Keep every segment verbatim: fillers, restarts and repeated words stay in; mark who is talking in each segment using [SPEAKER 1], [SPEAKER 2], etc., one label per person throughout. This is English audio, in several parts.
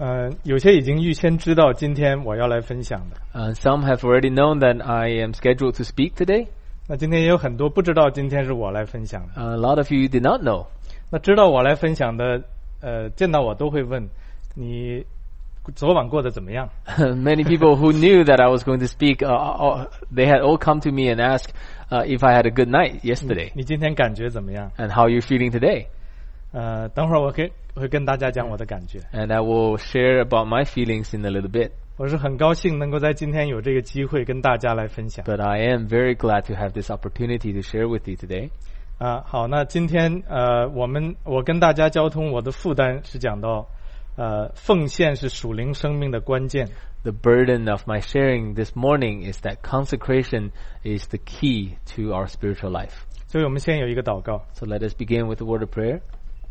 [SPEAKER 1] 呃，有些已经预先知道今天我要来分享的。
[SPEAKER 2] Uh, some have already known that I am scheduled to speak today.
[SPEAKER 1] 那今天也有很多不知道今天是我来分享的。
[SPEAKER 2] Uh, a lot of you did not know.
[SPEAKER 1] 那知道我来分享的，呃，见到我都会问你昨晚过得怎么样？
[SPEAKER 2] Many people who knew that I was going to speak, uh, uh, they had all come to me and asked uh, if I had a good night yesterday.
[SPEAKER 1] 你今天感觉怎么样？
[SPEAKER 2] And how you're feeling today.
[SPEAKER 1] 呃，等会儿我可以会跟大家讲我的感觉。
[SPEAKER 2] And I will share about my feelings in a little bit.
[SPEAKER 1] 我是很高兴能够在今天有这个机会跟大家来分享。
[SPEAKER 2] But I am very glad to have this opportunity to share with you today.
[SPEAKER 1] 啊，好，那今天呃，我们我跟大家交通，我的负担是讲到，呃，奉献是属灵生命的关键。
[SPEAKER 2] The burden of my sharing this morning is that consecration is the key to our spiritual life.
[SPEAKER 1] 所以我们先有一个祷告。
[SPEAKER 2] So let us begin with a word of prayer.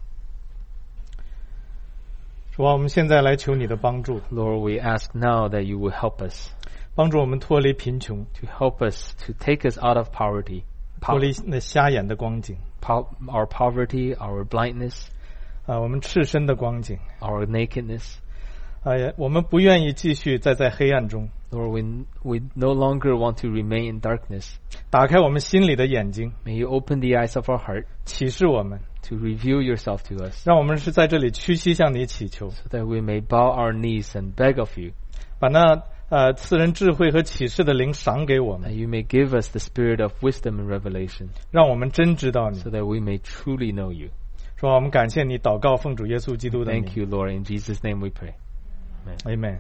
[SPEAKER 1] 主啊，我们现在来求你的帮助，
[SPEAKER 2] Lord, we ask now that you will help us,
[SPEAKER 1] 帮助我们脱离贫穷，
[SPEAKER 2] to help us, to take us out of poverty,
[SPEAKER 1] 脱离那瞎眼的光景，
[SPEAKER 2] po- our poverty, our blindness,
[SPEAKER 1] 啊，我们赤身的光景，
[SPEAKER 2] our nakedness.
[SPEAKER 1] 哎，我们不愿意继续再在黑暗中，
[SPEAKER 2] Lord, we, we no longer want to remain in darkness.
[SPEAKER 1] 打开我们心里的眼睛，
[SPEAKER 2] May you open the eyes of our heart
[SPEAKER 1] 启示我们，
[SPEAKER 2] to reveal yourself to us,
[SPEAKER 1] 让我们是在这里屈膝向你祈求，
[SPEAKER 2] so that we may bow our knees and beg of you,
[SPEAKER 1] 把那呃赐人智慧和启示的灵赏给我
[SPEAKER 2] that
[SPEAKER 1] 们，
[SPEAKER 2] you may give us the spirit of wisdom and revelation,
[SPEAKER 1] 让我们真知道你。
[SPEAKER 2] so that we may truly know you.
[SPEAKER 1] 说我们感谢你，祷告奉主耶稣基督的名。
[SPEAKER 2] Thank you, Lord. In Jesus' name we pray.
[SPEAKER 1] Amen.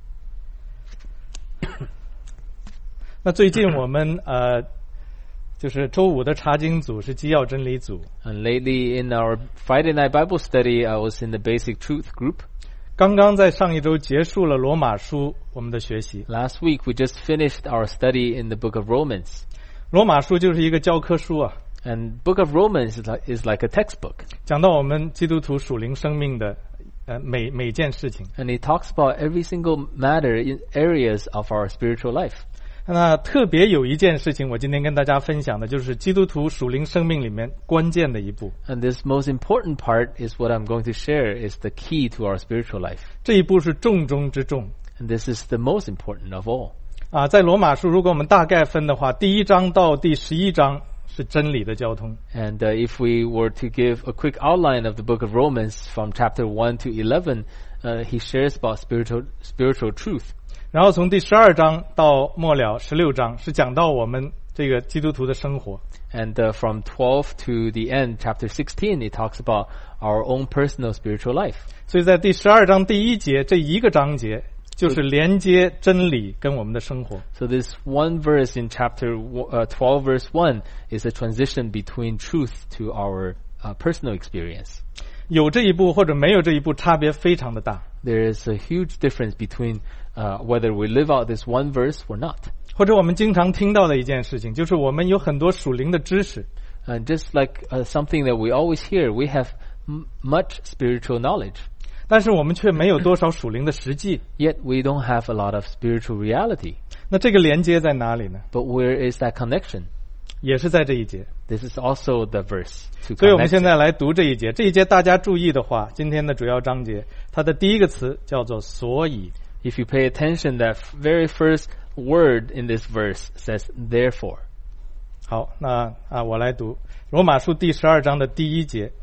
[SPEAKER 1] 那最近我们呃，就是周五的查经组是基要真理组，
[SPEAKER 2] And lately in our Friday night Bible study, I was in the Basic Truth group.
[SPEAKER 1] 刚刚在上一周结束了罗马书我们的学习。
[SPEAKER 2] Last week, we just finished our study in the book of Romans.
[SPEAKER 1] 罗马书就是一个教科书啊，
[SPEAKER 2] And book of Romans is like, is like a textbook.
[SPEAKER 1] 讲到我们基督徒属灵生命的呃每每件事情。
[SPEAKER 2] And it talks about every single matter in areas of our spiritual life.
[SPEAKER 1] 那特别有一件事情，我今天跟大家分享的就是基督徒属灵生命里面关键的一步。
[SPEAKER 2] And this most important part is what I'm going to share is the key to our spiritual life.
[SPEAKER 1] 这一步是重中之重
[SPEAKER 2] And this is the most important of all.
[SPEAKER 1] 啊！在罗马书，如果我们大概分的话，第一章到第十一章是真理的交通。
[SPEAKER 2] And uh, if we were to give a quick outline of the book of Romans from chapter one to eleven, uh, he shares about spiritual spiritual truth.
[SPEAKER 1] 然后从第十二章到末了十六章是讲到我们这个基督徒的生活。
[SPEAKER 2] And uh, from twelve to the end, chapter sixteen, it talks about our own personal spiritual life.
[SPEAKER 1] 所以在第十二章第一节这一个章节就是连接真理跟我们的生活。
[SPEAKER 2] So this one verse in chapter uh, twelve, verse one, is a transition between truth to our uh, personal experience.
[SPEAKER 1] 有这一步或者没有这一步，差别非常的大。
[SPEAKER 2] There is a huge difference between uh, whether we live out this one verse or not.
[SPEAKER 1] 或者我们经常听到的一件事情，就是我们有很多属灵的知识，
[SPEAKER 2] And just like uh, something that we always hear, we have m- much spiritual knowledge,
[SPEAKER 1] 但是我们却没有多少属灵的实际。
[SPEAKER 2] yet we don't have a lot of spiritual reality.
[SPEAKER 1] 那这个连接在哪里呢？
[SPEAKER 2] But where is that connection?
[SPEAKER 1] 也是在这一节。
[SPEAKER 2] This is also the verse to
[SPEAKER 1] 所以我们
[SPEAKER 2] connect
[SPEAKER 1] 现
[SPEAKER 2] it.
[SPEAKER 1] 在来读这一节。这一节大家注意的话，今天的主要章节，它的第一个词叫做所以。
[SPEAKER 2] If you pay attention, that very first word in this verse says therefore.
[SPEAKER 1] 好，那啊，我来读罗马书第十二章的第一节。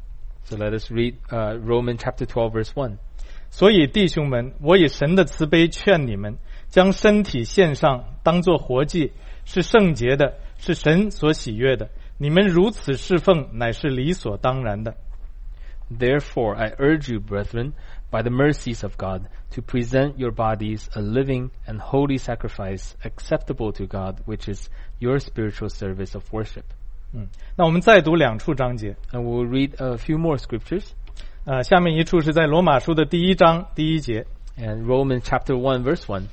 [SPEAKER 2] So let us read uh, Romans chapter twelve, verse one.
[SPEAKER 1] 所以弟兄们，我以神的慈悲劝你们，将身体献上，当作活祭，是圣洁的，是神所喜悦的。你们如此侍奉，乃是理所当然的。
[SPEAKER 2] Therefore, I urge you, brethren, by the mercies of God, to present your bodies a living and holy sacrifice acceptable to God, which is your spiritual service of worship.
[SPEAKER 1] 嗯，那我们再读两处章节。
[SPEAKER 2] And we'll read a few more scriptures.
[SPEAKER 1] 呃，下面一处是在罗马书的第一章第一节。
[SPEAKER 2] And Romans chapter one, verse one.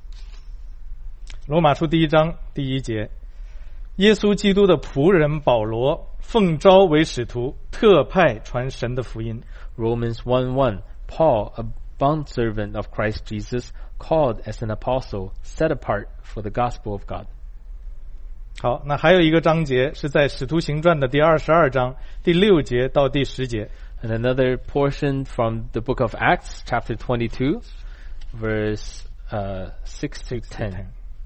[SPEAKER 1] 罗马书第一章第一节，耶稣基督的仆人保罗，奉召为使徒，特派传神的福音。
[SPEAKER 2] Romans one one. Paul, a bondservant of Christ Jesus, called as an apostle, set apart for the gospel of God.
[SPEAKER 1] 好，那还有一个章节是在使徒行传的第二十二章第六节到第十节。
[SPEAKER 2] And another portion from the book of Acts, chapter twenty-two, verse uh, six to ten.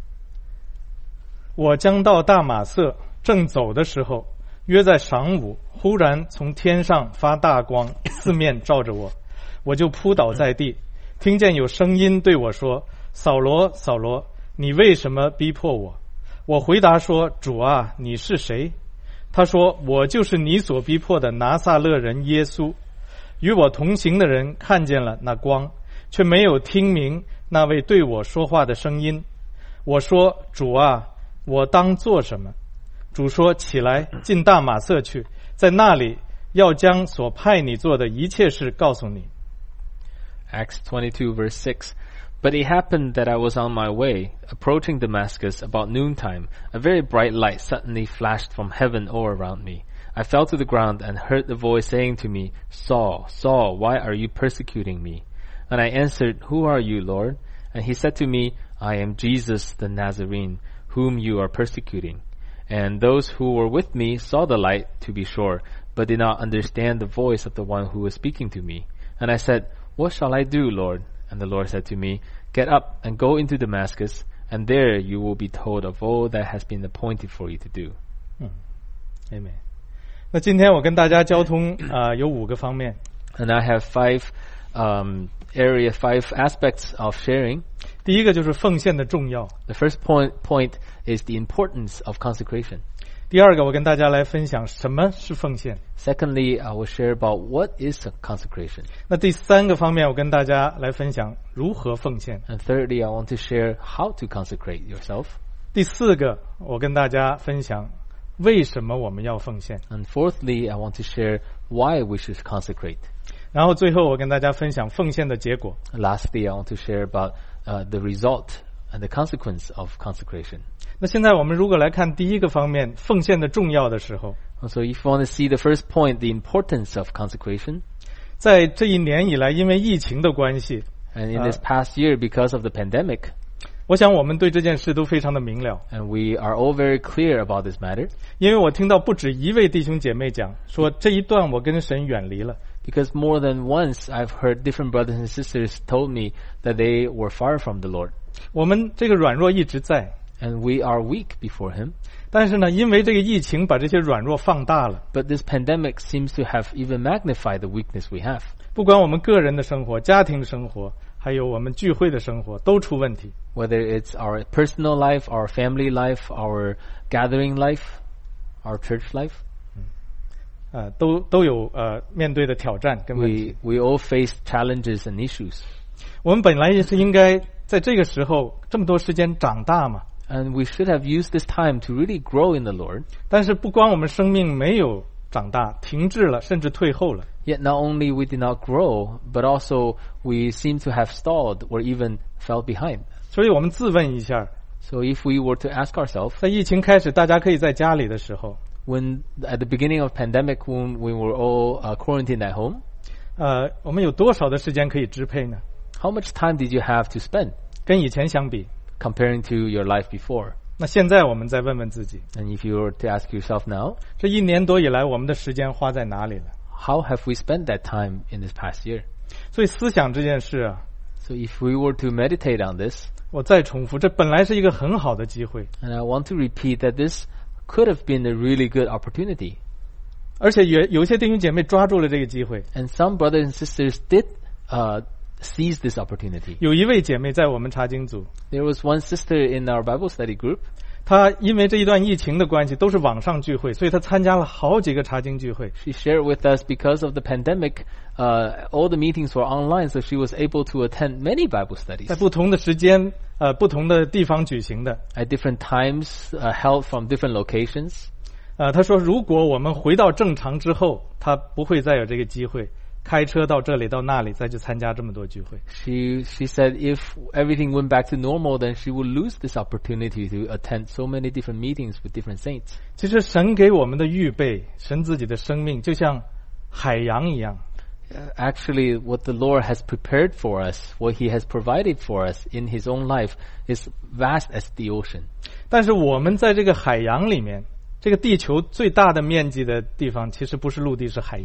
[SPEAKER 1] 我将到大马色，正走的时候，约在晌午，忽然从天上发大光，四面照着我，我就扑倒在地，听见有声音对我说：扫罗，扫罗，你为什么逼迫我？我回答说：主啊，你是谁？他说：我就是你所逼迫的拿撒勒人耶稣。与我同行的人看见了那光，却没有听明那位对我说话的声音。我说：主啊，我当做什么？主说：起来，进大马色去，在那里要将所派你做的一切事告诉你。
[SPEAKER 2] Acts twenty-two, verse six. But it happened that I was on my way, approaching Damascus about noontime. A very bright light suddenly flashed from heaven all around me. I fell to the ground and heard the voice saying to me, Saul, Saul, why are you persecuting me? And I answered, Who are you, Lord? And he said to me, I am Jesus the Nazarene, whom you are persecuting. And those who were with me saw the light, to be sure, but did not understand the voice of the one who was speaking to me. And I said, What shall I do, Lord? And the Lord said to me, Get up and go into Damascus, and there you will be told of all that has been appointed for you to do.
[SPEAKER 1] 嗯 Amen. 那今天我跟大家交通啊、呃、有五个方面。
[SPEAKER 2] And I have five um, area, five aspects of sharing.
[SPEAKER 1] 第一个就是奉献的重要。
[SPEAKER 2] The first point point is the importance of consecration.
[SPEAKER 1] 第二个，我跟大家来分享什么是奉献。
[SPEAKER 2] Secondly, I will share about what is consecration.
[SPEAKER 1] 那第三个方面，我跟大家来分享如何奉献。
[SPEAKER 2] And thirdly, I want to share how to consecrate yourself.
[SPEAKER 1] 第四个，我跟大家分享为什么我们要奉献。
[SPEAKER 2] And fourthly, I want to share why we should consecrate.
[SPEAKER 1] 然后最后，我跟大家分享奉献的结果。
[SPEAKER 2] And lastly, I want to share about uh, the result and the consequence of consecration.
[SPEAKER 1] 那现在我们如果来看第一个方面，奉献的重要的时候，
[SPEAKER 2] So if you want to see the first point, the importance of consecration,
[SPEAKER 1] 在这一年以来，因为疫情的关系，
[SPEAKER 2] and in this past year because of the pandemic,
[SPEAKER 1] 我想我们对这件事都非常的明了。
[SPEAKER 2] and we are all very clear about this matter,
[SPEAKER 1] 因为我听到不止一位弟兄姐妹讲说，这一段我跟神远离了。
[SPEAKER 2] because more than once I've heard different brothers and sisters told me that they were far from the Lord.
[SPEAKER 1] 我们这个软弱一直在，
[SPEAKER 2] And we are weak before Him.
[SPEAKER 1] 但是呢，因为这个疫情把这些软弱放大了。
[SPEAKER 2] But this pandemic seems to have even magnified the weakness we have.
[SPEAKER 1] 不管我们个人的生活、家庭生活，还有我们聚会的生活，都出问题。
[SPEAKER 2] Whether it's our personal life, our family life, our gathering life, our church life.
[SPEAKER 1] 呃，都都有呃面对的挑战跟问题。
[SPEAKER 2] We we all face challenges and issues.
[SPEAKER 1] 我们本来也是应该在这个时候这么多时间长大嘛。
[SPEAKER 2] And we should have used this time to really grow in the Lord.
[SPEAKER 1] 但是不光我们生命没有长大，停滞了，甚至退后了。
[SPEAKER 2] Yet not only we did not grow, but also we seem to have stalled or even fell behind.
[SPEAKER 1] 所以我们自问一下，
[SPEAKER 2] So if we were to ask ourselves,
[SPEAKER 1] 在疫情开始，大家可以在家里的时候，
[SPEAKER 2] when at the beginning of pandemic, when we were all uh, quarantined at home,
[SPEAKER 1] 呃，我们有多少的时间可以支配呢？
[SPEAKER 2] how much time did you have to spend
[SPEAKER 1] 跟以前相比，
[SPEAKER 2] comparing to your life before?
[SPEAKER 1] 那现在我们再问问自己，
[SPEAKER 2] And if you were to ask yourself now,
[SPEAKER 1] 这一年多以来，我们的时间花在哪里了？
[SPEAKER 2] how have we spent that time in this past year?
[SPEAKER 1] 所以思想这件事啊，
[SPEAKER 2] So if we were to meditate on this,
[SPEAKER 1] 我再重复，这本来是一个很好的机会，
[SPEAKER 2] and I want to repeat that this could have been a really good opportunity.
[SPEAKER 1] 而且也有些弟兄姐妹抓住了这个机会。
[SPEAKER 2] And some brothers and sisters did uh, seize this opportunity.
[SPEAKER 1] 有一位姐妹在我们查经组，
[SPEAKER 2] There was one sister in our Bible study group.
[SPEAKER 1] 她因为这一段疫情的关系，都是网上聚会，所以她参加了好几个查经聚会。
[SPEAKER 2] She shared with us because of the pandemic, uh, all the meetings were online, so she was able to attend many Bible studies
[SPEAKER 1] 在不同的时间、呃不同的地方举行的。
[SPEAKER 2] at different times, uh, held from different locations.
[SPEAKER 1] 呃，她说，如果我们回到正常之后，她不会再有这个机会，开车到这里到那里，再去参加这么多聚会。
[SPEAKER 2] She she said if everything went back to normal, then she would lose this opportunity to attend so many different meetings with different saints.
[SPEAKER 1] 其实神给我们的预备，神自己的生命就像海洋一样。
[SPEAKER 2] Actually, what the Lord has prepared for us, what He has provided for us in His own life, is vast as the ocean.
[SPEAKER 1] 但是我们在这个海洋里面，这个地球最大的面积的地方，其实不是陆地，是海洋。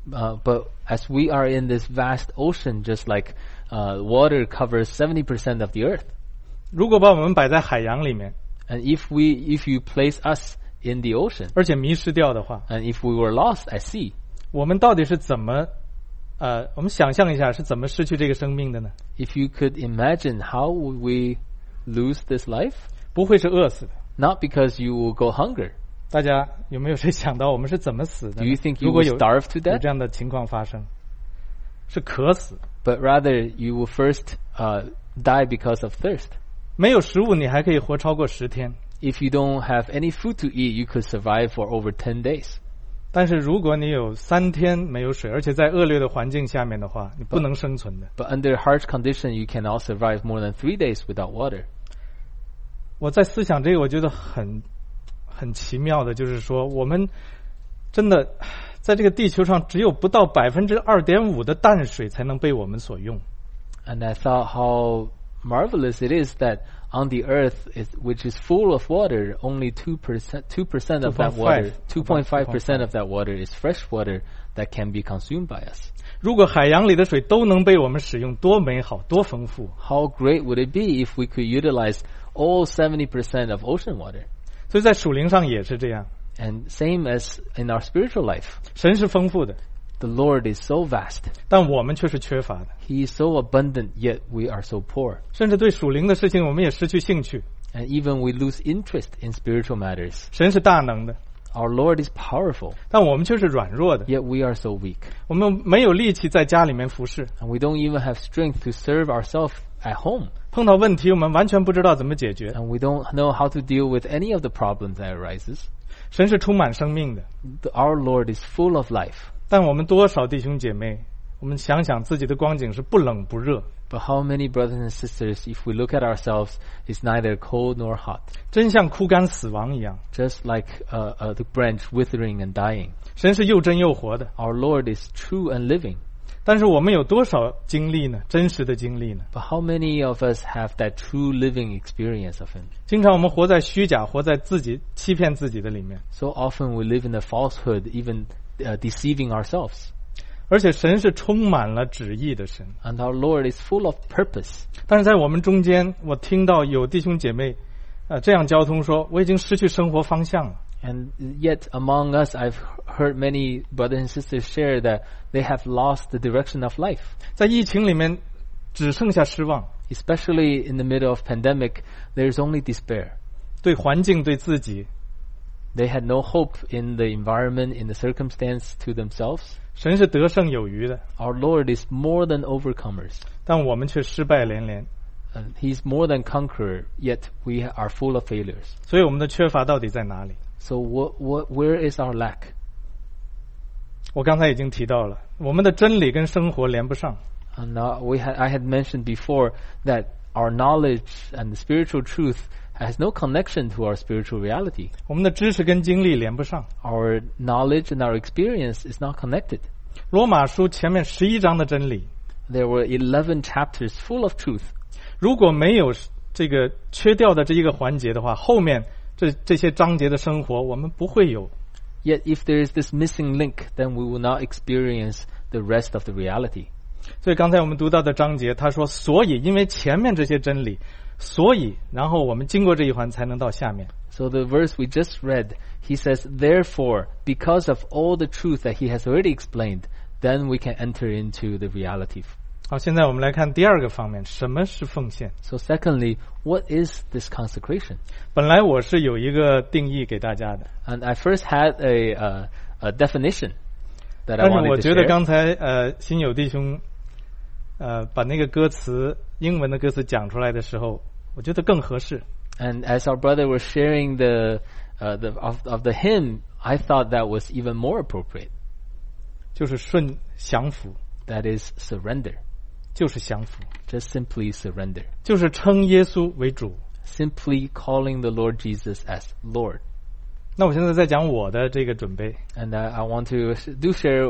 [SPEAKER 2] Uh, but as we are in this vast ocean, just like uh, water covers seventy percent of the earth.
[SPEAKER 1] 如果把我们摆在海洋里面，
[SPEAKER 2] And if we, if you place us in the ocean,
[SPEAKER 1] 而且迷失掉的话，
[SPEAKER 2] and if we were lost at sea,
[SPEAKER 1] 我们到底是怎么，呃，我们想象一下是怎么失去这个生命的呢？
[SPEAKER 2] if you could imagine, how would we lose this life?
[SPEAKER 1] 不会是饿死的。
[SPEAKER 2] Not because you will go hunger.
[SPEAKER 1] 大家有没有谁想到我们是怎么死的
[SPEAKER 2] Do
[SPEAKER 1] 呢？
[SPEAKER 2] you think you
[SPEAKER 1] 如果
[SPEAKER 2] will
[SPEAKER 1] 有
[SPEAKER 2] starve to
[SPEAKER 1] 有
[SPEAKER 2] death?
[SPEAKER 1] 这样的情况发生，是渴死。
[SPEAKER 2] But rather, you will first uh, die because of thirst.
[SPEAKER 1] 没有食物，你还可以活超过十天。
[SPEAKER 2] If you don't have any food to eat, you could survive for over ten days.
[SPEAKER 1] 但是如果你有三天没有水，而且在恶劣的环境下面的话，你不能生存的。
[SPEAKER 2] But under harsh condition, you cannot survive more than three days without water.
[SPEAKER 1] 我在思想这个，我觉得很很奇妙的，就是说，我们真的在这个地球上只有不到百分之二点五的淡水才能被我们所用。
[SPEAKER 2] And I thought how marvelous it is that on the earth, is, which is full of water, only two percent, two percent of that water, two point five percent of that water is fresh water that can be consumed by us.
[SPEAKER 1] 如果海洋里的水都能被我们使用，多美好，多丰富！
[SPEAKER 2] How great would it be if we could utilize all seventy percent of ocean water?
[SPEAKER 1] 所以在属灵上也是这样，
[SPEAKER 2] And same as in our spiritual life,
[SPEAKER 1] 神是丰富的，
[SPEAKER 2] the Lord is so vast.
[SPEAKER 1] 但我们却是缺乏的。
[SPEAKER 2] He is so abundant, yet we are so poor.
[SPEAKER 1] 甚至对属灵的事情，我们也失去兴趣。
[SPEAKER 2] And even we lose interest in spiritual matters.
[SPEAKER 1] 神是大能的，
[SPEAKER 2] Our Lord is powerful,
[SPEAKER 1] 但我们却是软弱的。
[SPEAKER 2] yet we are so weak.
[SPEAKER 1] 我们没有力气在家里面服侍，
[SPEAKER 2] And we don't even have strength to serve ourselves at home.
[SPEAKER 1] 碰到问题我们完全不知道怎么解决。
[SPEAKER 2] And we don't know how to deal with any of the problems that arises.
[SPEAKER 1] 神是充满生命的，
[SPEAKER 2] The- Our Lord is full of life.
[SPEAKER 1] 但我们多少弟兄姐妹，我们想想自己的光景是不冷不热，
[SPEAKER 2] But how many brothers and sisters, if we look at ourselves, is neither cold nor hot,
[SPEAKER 1] 真像枯干死亡一样。
[SPEAKER 2] just like uh, uh, the branch withering and dying.
[SPEAKER 1] 神是又真又活的，
[SPEAKER 2] Our Lord is true and living.
[SPEAKER 1] 但是我们有多少经历呢？真实的经历呢？
[SPEAKER 2] But how many of us have that true living experience of Him?
[SPEAKER 1] 经常我们活在虚假，活在自己欺骗自己的里面，
[SPEAKER 2] So often we live in a falsehood, even uh, deceiving ourselves.
[SPEAKER 1] 而且神是充满了旨意的神。
[SPEAKER 2] And our Lord is full of purpose.
[SPEAKER 1] 但是在我们中间，我听到有弟兄姐妹，呃，这样交通说，我已经失去生活方向了。
[SPEAKER 2] And yet among us, I've heard many brothers and sisters share that they have lost the direction of life.
[SPEAKER 1] 在疫情里面，只剩下失望，
[SPEAKER 2] Especially in the middle of pandemic, there's only despair.
[SPEAKER 1] 对环境、对自己，
[SPEAKER 2] They had no hope in the environment, in the circumstance to themselves.
[SPEAKER 1] 神是得胜有余的，
[SPEAKER 2] Our Lord is more than overcomers.
[SPEAKER 1] 但我们却失败连连。
[SPEAKER 2] And He's more than conqueror, yet we are full of failures.
[SPEAKER 1] 所以我们的缺乏到底在哪里？
[SPEAKER 2] So what, what, where is our lack?
[SPEAKER 1] 我刚才已经提到了，我们的真理跟生活连不上。
[SPEAKER 2] And uh, we had, I had mentioned before that our knowledge and the spiritual truth has no connection to our spiritual reality.
[SPEAKER 1] 我们的知识跟经历连不上。
[SPEAKER 2] Our knowledge and our experience is not connected.
[SPEAKER 1] 罗马书前面十一章的真理，
[SPEAKER 2] There were eleven chapters full of truth.
[SPEAKER 1] 如果没有这个缺掉的这一个环节的话，后面这这些章节的生活我们不会有。
[SPEAKER 2] Yet if there is this missing link, then we will not experience the rest of the reality.
[SPEAKER 1] 所以刚才我们读到的章节，他说，所以因为前面这些真理，所以然后我们经过这一环才能到下面。
[SPEAKER 2] So the verse we just read, he says, therefore, because of all the truth that he has already explained, then we can enter into the reality.
[SPEAKER 1] 好，现在我们来看第二个方面，什么是奉献？
[SPEAKER 2] So secondly, what is this consecration?
[SPEAKER 1] 本来我是有一个定义给大家的，
[SPEAKER 2] And I first had a, uh, a definition that I
[SPEAKER 1] 但是
[SPEAKER 2] wanted
[SPEAKER 1] 我
[SPEAKER 2] to
[SPEAKER 1] 觉得
[SPEAKER 2] share.
[SPEAKER 1] 刚才呃新友弟兄呃把那个歌词英文的歌词讲出来的时候，我觉得更合适。
[SPEAKER 2] And as our brother was sharing the, uh, the of, of the hymn, I thought that was even more appropriate.
[SPEAKER 1] 就是顺降服，
[SPEAKER 2] That is surrender.
[SPEAKER 1] 就是降服，
[SPEAKER 2] Just simply surrender.
[SPEAKER 1] 就是称耶稣为主。
[SPEAKER 2] Simply calling the Lord Jesus as Lord.
[SPEAKER 1] 那我现在在讲我的这个准备，
[SPEAKER 2] And uh, I want to sh- do share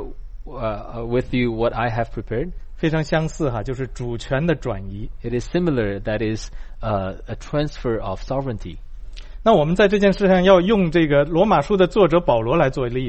[SPEAKER 2] uh, with you what I have prepared.
[SPEAKER 1] 非常相似哈，就是主权的转移。
[SPEAKER 2] It is similar, that is uh, a transfer of sovereignty.
[SPEAKER 1] 那我们在这件事上要用这个罗马书的作者保罗来做例子。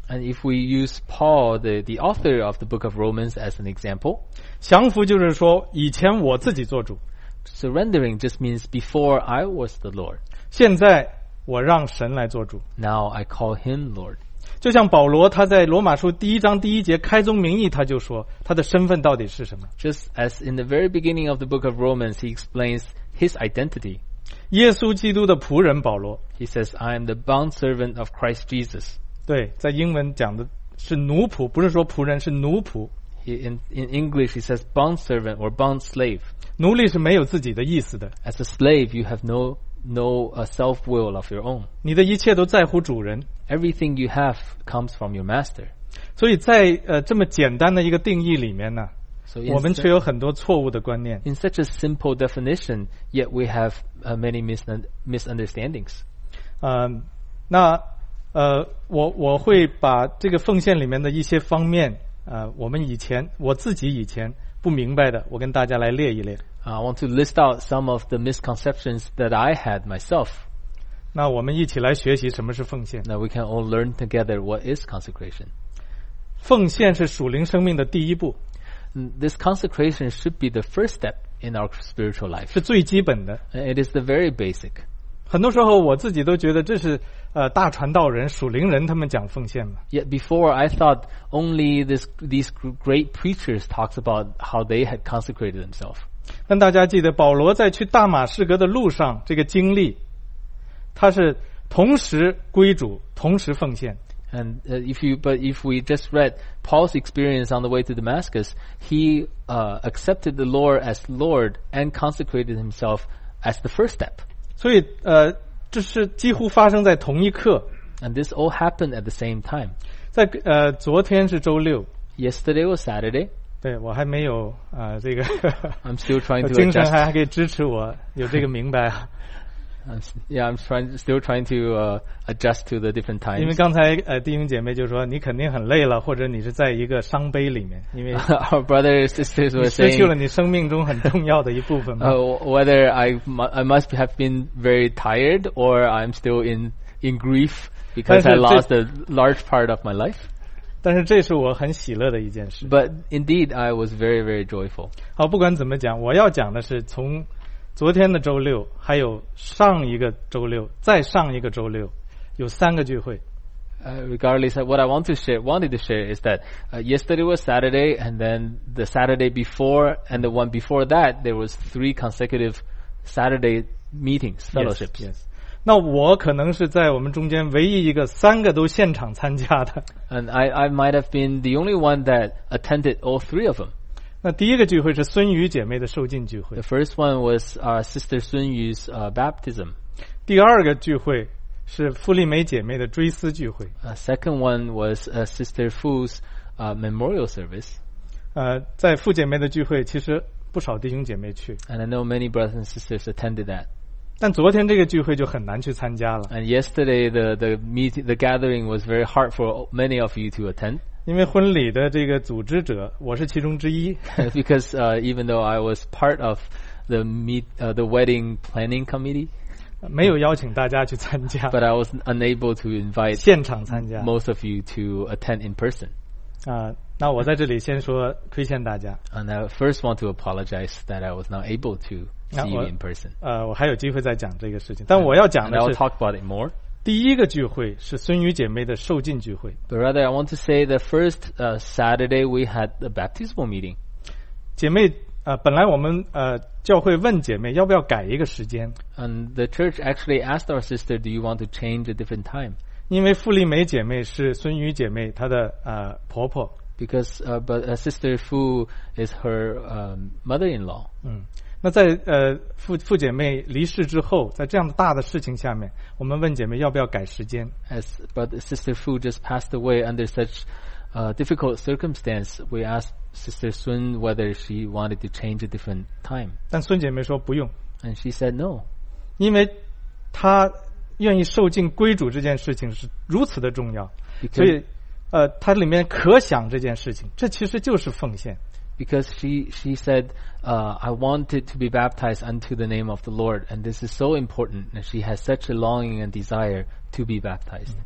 [SPEAKER 2] And if we use Paul, the, the author of the book of Romans, as an example,
[SPEAKER 1] 降服就是说以前我自己做主，
[SPEAKER 2] surrendering just means before I was the Lord.
[SPEAKER 1] 现在我让神来做主。
[SPEAKER 2] Now I call him Lord.
[SPEAKER 1] 就像保罗他在罗马书第一章第一节开宗明义，他就说他的身份到底是什么？
[SPEAKER 2] Just as in the very beginning of the book of Romans, he explains his identity.
[SPEAKER 1] 耶稣基督的仆人保罗，
[SPEAKER 2] He says, I am the bond servant of Christ Jesus.
[SPEAKER 1] 对，在英文讲的是奴仆，不是说仆人，是奴仆。
[SPEAKER 2] He, in, in English, he says bond servant or bond slave.
[SPEAKER 1] 奴隶是没有自己的意思的，
[SPEAKER 2] As a slave, you have no no uh, self-will of your own.
[SPEAKER 1] 你的一切都在乎主人。
[SPEAKER 2] Everything you have comes from your master.
[SPEAKER 1] 所以在呃这么简单的一个定义里面呢，
[SPEAKER 2] So in,
[SPEAKER 1] 我们却有很多错误的观念。
[SPEAKER 2] in such a simple definition, yet we have uh, many misun- misunderstandings.
[SPEAKER 1] 呃，那呃，我我会把这个奉献里面的一些方面，呃，我们以前我自己以前不明白的，我跟大家来列一列。
[SPEAKER 2] I want to list out some of the misconceptions that I had myself.
[SPEAKER 1] 那我们一起来学习什么是奉献。
[SPEAKER 2] Now we can all learn together what is consecration.
[SPEAKER 1] 奉献是属灵生命的第一步，
[SPEAKER 2] This consecration should be the first step in our spiritual life.
[SPEAKER 1] 是最基本的。
[SPEAKER 2] It is the very basic.
[SPEAKER 1] 很多时候我自己都觉得这是呃大传道人、属灵人他们讲奉献嘛。
[SPEAKER 2] Yet before, I thought only this, these great preachers talks about how they had consecrated themselves.
[SPEAKER 1] 但大家记得保罗在去大马士革的路上这个经历，他是同时归主，同时奉献。
[SPEAKER 2] And uh, if you, but if we just read Paul's experience on the way to Damascus, he uh, accepted the Lord as Lord and consecrated himself as the first step.
[SPEAKER 1] 所以呃，这是几乎发生在同一刻。
[SPEAKER 2] And this all happened at the same time.
[SPEAKER 1] 在呃昨天是周六，
[SPEAKER 2] Yesterday was Saturday.
[SPEAKER 1] 对我还没有呃这个
[SPEAKER 2] I'm still trying to
[SPEAKER 1] 精神
[SPEAKER 2] adjust.
[SPEAKER 1] 还还可以支持我有这个明白啊。
[SPEAKER 2] I'm, s- yeah, I'm trying, still trying to uh, adjust to the different
[SPEAKER 1] 因为
[SPEAKER 2] times.
[SPEAKER 1] 刚才呃弟兄姐妹就说你肯定很累了，或者你是在一个伤悲里面，因为
[SPEAKER 2] Our brothers and sisters
[SPEAKER 1] 你
[SPEAKER 2] were
[SPEAKER 1] 失去了
[SPEAKER 2] saying
[SPEAKER 1] 你生命中很重要的一部分嘛。
[SPEAKER 2] uh, whether I, mu- I must have been very tired or I'm still in, in grief because I
[SPEAKER 1] 但是这-
[SPEAKER 2] lost a large part of my life.
[SPEAKER 1] 但是这是我很喜乐的一件事。
[SPEAKER 2] But indeed, I was very, very joyful.
[SPEAKER 1] 好，不管怎么讲，我要讲的是从昨天的周六，还有上一个周六，再上一个周六，有三个聚会。
[SPEAKER 2] Uh, regardless, of what I want to share, wanted to share is that uh, yesterday was Saturday, and then the Saturday before, and the one before that, there was three consecutive Saturday meetings, fellowships.
[SPEAKER 1] Yes, yes. 那我可能是在我们中间唯一一个三个都现场参加的。
[SPEAKER 2] And I, I might have been the only one that attended all three of them.
[SPEAKER 1] 那第一个聚会是孙宇姐妹的受浸聚会
[SPEAKER 2] The，first one was our sister Sun Yu's uh, baptism.
[SPEAKER 1] 第二个聚会是傅丽梅姐妹的追思聚会。
[SPEAKER 2] Uh, second one was uh, Sister Fu's uh, memorial service.
[SPEAKER 1] 呃，在傅姐妹的聚会，其实不少弟兄姐妹去，
[SPEAKER 2] And I know many brothers and sisters attended that.
[SPEAKER 1] 但昨天这个聚会就很难去参加了，
[SPEAKER 2] And yesterday, the, the meeting, the gathering was very hard for many of you to attend.
[SPEAKER 1] 因为婚礼的这个组织者，我是其中之一。
[SPEAKER 2] Because uh, even though I was part of the meet, uh, the wedding planning committee,
[SPEAKER 1] 没有邀请大家去参加，
[SPEAKER 2] but I was unable to invite
[SPEAKER 1] 现场参加。
[SPEAKER 2] most of you to attend in person.
[SPEAKER 1] 啊、那我在这里先说亏欠大家。
[SPEAKER 2] And I first want to apologize that I was not able to see you in person.
[SPEAKER 1] 呃，我还有机会再讲这个事情，但我要讲
[SPEAKER 2] And
[SPEAKER 1] 的
[SPEAKER 2] I'll
[SPEAKER 1] 是
[SPEAKER 2] talk about it more.
[SPEAKER 1] 第一个聚会是孙宇姐妹的受浸聚会。
[SPEAKER 2] But rather, I want to say the first uh, Saturday we had the baptismal meeting.
[SPEAKER 1] 姐妹，呃，本来我们呃教会问姐妹要不要改一个时间，
[SPEAKER 2] And the church actually asked our sister, do you want to change a different time?
[SPEAKER 1] 因为傅丽梅姐妹是孙宇姐妹她的呃婆婆。
[SPEAKER 2] Because uh, but uh, Sister Fu is her um, mother-in-law.
[SPEAKER 1] 嗯，那在呃傅傅姐妹离世之后，在这样大的事情下面，我们问姐妹要不要改时间。
[SPEAKER 2] As but Sister Fu just passed away under such uh, difficult circumstance, we asked Sister Sun whether she wanted to change a different time,
[SPEAKER 1] 但孙姐妹说不用，
[SPEAKER 2] and she said no,
[SPEAKER 1] 因为她愿意受尽归主这件事情是如此的重要，所
[SPEAKER 2] because
[SPEAKER 1] 以呃，它里面可想这件事情，这其实就是奉献。
[SPEAKER 2] because she she said, uh, I wanted to be baptized unto the name of the Lord, and this is so important, and she has such a longing and desire to be baptized.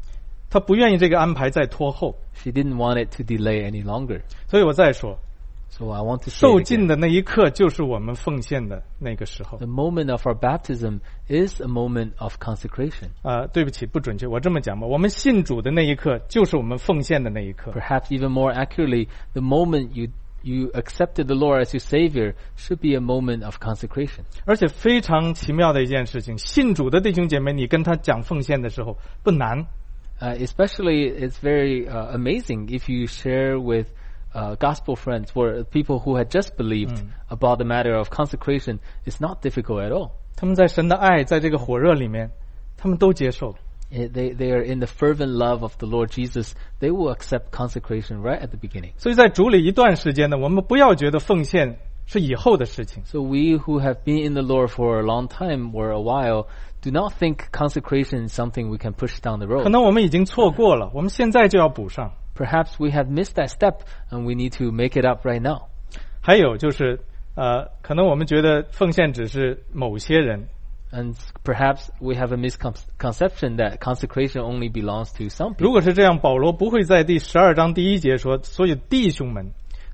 [SPEAKER 1] 他不愿意这个安排再拖后。
[SPEAKER 2] She didn't want it to delay any longer.
[SPEAKER 1] 所以我再说，
[SPEAKER 2] So I want to say
[SPEAKER 1] 受
[SPEAKER 2] it
[SPEAKER 1] 尽
[SPEAKER 2] again.
[SPEAKER 1] 的那一刻就是我们奉献的那个时候。
[SPEAKER 2] The moment of our baptism is a moment of consecration.
[SPEAKER 1] 啊、对不起，不准确，我这么讲吧，我们信主的那一刻就是我们奉献的那一刻。
[SPEAKER 2] Perhaps even more accurately, the moment you you accepted the Lord as your Savior should be a moment of consecration.
[SPEAKER 1] 而且非常奇妙的一件事情，信主的弟兄姐妹，你跟他讲奉献的时候不难。
[SPEAKER 2] Uh, especially, it's very uh, amazing if you share with uh, gospel friends or people who had just believed about the matter of consecration. It's not difficult at all.
[SPEAKER 1] 他们在神的爱，在这个火热里面，他们都接受。
[SPEAKER 2] It- They, they are in the fervent love of the Lord Jesus. They will accept consecration right at the beginning.
[SPEAKER 1] 所以在主里一段时间呢，我们不要觉得奉献是以后的事情。
[SPEAKER 2] So we who have been in the Lord for a long time or a while do not think consecration is something we can push down the
[SPEAKER 1] 可
[SPEAKER 2] road.
[SPEAKER 1] 能我们已经错过了，我们现在就要补上。
[SPEAKER 2] Perhaps we have missed that step and we need to make it up right now.
[SPEAKER 1] 还有就是，呃，可能我们觉得奉献只是某些人，
[SPEAKER 2] And perhaps we have a misconception that consecration only belongs to some
[SPEAKER 1] 如
[SPEAKER 2] people.
[SPEAKER 1] 果是这样，保罗不会在第十二章第一节说，所有弟兄们。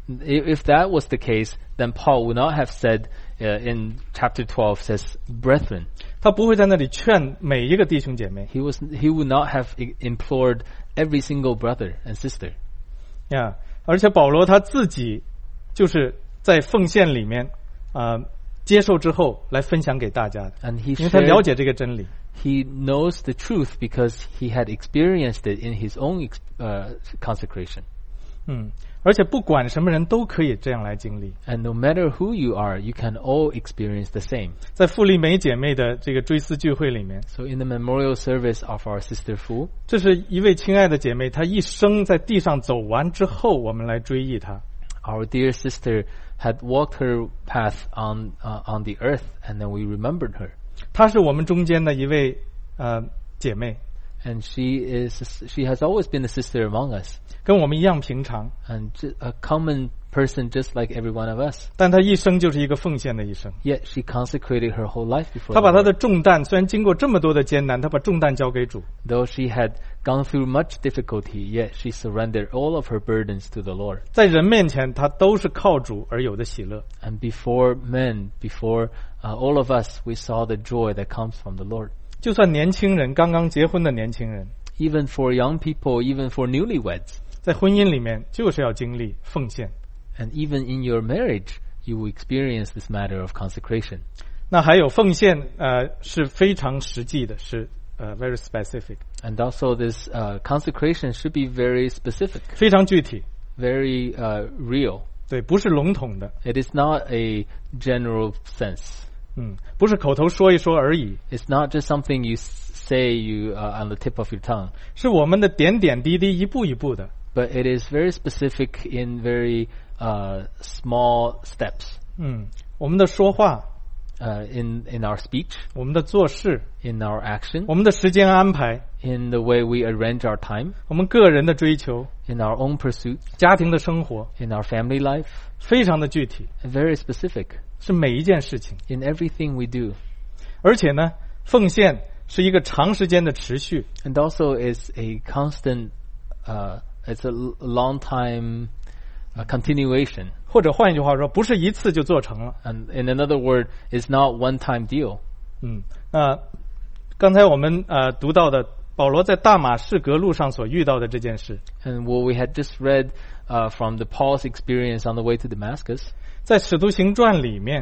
[SPEAKER 2] If that was the case, then Paul would not have said uh, in chapter twelve says, brethren.
[SPEAKER 1] 他不会在那里劝每一个弟兄姐妹
[SPEAKER 2] He was he would not have i- implored every single brother and sister.
[SPEAKER 1] 呀。而且保罗他自己就是在奉献里面，啊、接受之后来分享给大家的，
[SPEAKER 2] And he
[SPEAKER 1] 因为他了
[SPEAKER 2] shared,
[SPEAKER 1] 解这个真理。
[SPEAKER 2] he knows the truth because he had experienced it in his own ex- uh, consecration.
[SPEAKER 1] 嗯，而且不管什么人都可以这样来经历。
[SPEAKER 2] And no matter who you are, you can all experience the same.
[SPEAKER 1] 在傅丽梅姐妹的这个追思聚会里面，
[SPEAKER 2] So in the memorial service of our sister Fu,
[SPEAKER 1] 这是一位亲爱的姐妹，她一生在地上走完之后，我们来追忆她。
[SPEAKER 2] our dear sister had walked her path on uh, on the earth, and then we remembered her.
[SPEAKER 1] 她是我们中间的一位呃姐妹，
[SPEAKER 2] And she is she has always been a sister among us,
[SPEAKER 1] 跟我们一样平常，
[SPEAKER 2] and ju- a common person just like every one of us.
[SPEAKER 1] 但她一生就是一个奉献的一生。
[SPEAKER 2] Yet she consecrated her whole life before
[SPEAKER 1] 她
[SPEAKER 2] the
[SPEAKER 1] 把她的
[SPEAKER 2] Lord.
[SPEAKER 1] 重担，虽然经过这么多的艰难，她把重担交给主。
[SPEAKER 2] Though she had gone through much difficulty, yet she surrendered all of her burdens to the Lord.
[SPEAKER 1] 在人面前，她都是靠主而有的喜乐。
[SPEAKER 2] And before men, before uh, all of us, we saw the joy that comes from the Lord.
[SPEAKER 1] 就算年轻人，刚刚结婚的年轻人，
[SPEAKER 2] Even for young people, even for newlyweds,
[SPEAKER 1] 在婚姻里面就是要经历奉献。
[SPEAKER 2] and even in your marriage, you will experience this matter of consecration.
[SPEAKER 1] 那还有奉献，呃，是非常实际的，是呃 very specific，
[SPEAKER 2] And also this uh, consecration should be very specific,
[SPEAKER 1] 非常具体，
[SPEAKER 2] very uh, real.
[SPEAKER 1] 对，不是笼统的，
[SPEAKER 2] It is not a general sense.
[SPEAKER 1] 嗯，不是口头说一说而已，
[SPEAKER 2] It's not just something you s- say you uh, on the tip of your tongue,
[SPEAKER 1] 是我们的点点滴滴，一步一步的，
[SPEAKER 2] but it is very specific in very uh, small steps.
[SPEAKER 1] 嗯，我们的说话，
[SPEAKER 2] Uh, in in our speech,
[SPEAKER 1] 我们的做事，
[SPEAKER 2] in our action,
[SPEAKER 1] 我们的时间安排，
[SPEAKER 2] in the way we arrange our time,
[SPEAKER 1] 我们个人的追求，
[SPEAKER 2] in our own pursuits,
[SPEAKER 1] 家庭的生活，
[SPEAKER 2] in our family life,
[SPEAKER 1] 非常的具体，
[SPEAKER 2] and very specific
[SPEAKER 1] 是每一件事情，
[SPEAKER 2] in everything we do.
[SPEAKER 1] 而且呢，奉献是一个长时间的持续，
[SPEAKER 2] And also is a constant, uh, it's a l- long time uh, continuation.
[SPEAKER 1] 或者换一句话说，不是一次就做成了。
[SPEAKER 2] And in another word, it's not one-time deal.
[SPEAKER 1] 嗯，那刚才我们呃读到的保罗在大马士革路上所遇到的这件事，
[SPEAKER 2] And what we had just read uh, from the Paul's experience on the way to Damascus,
[SPEAKER 1] 在使徒行传里面，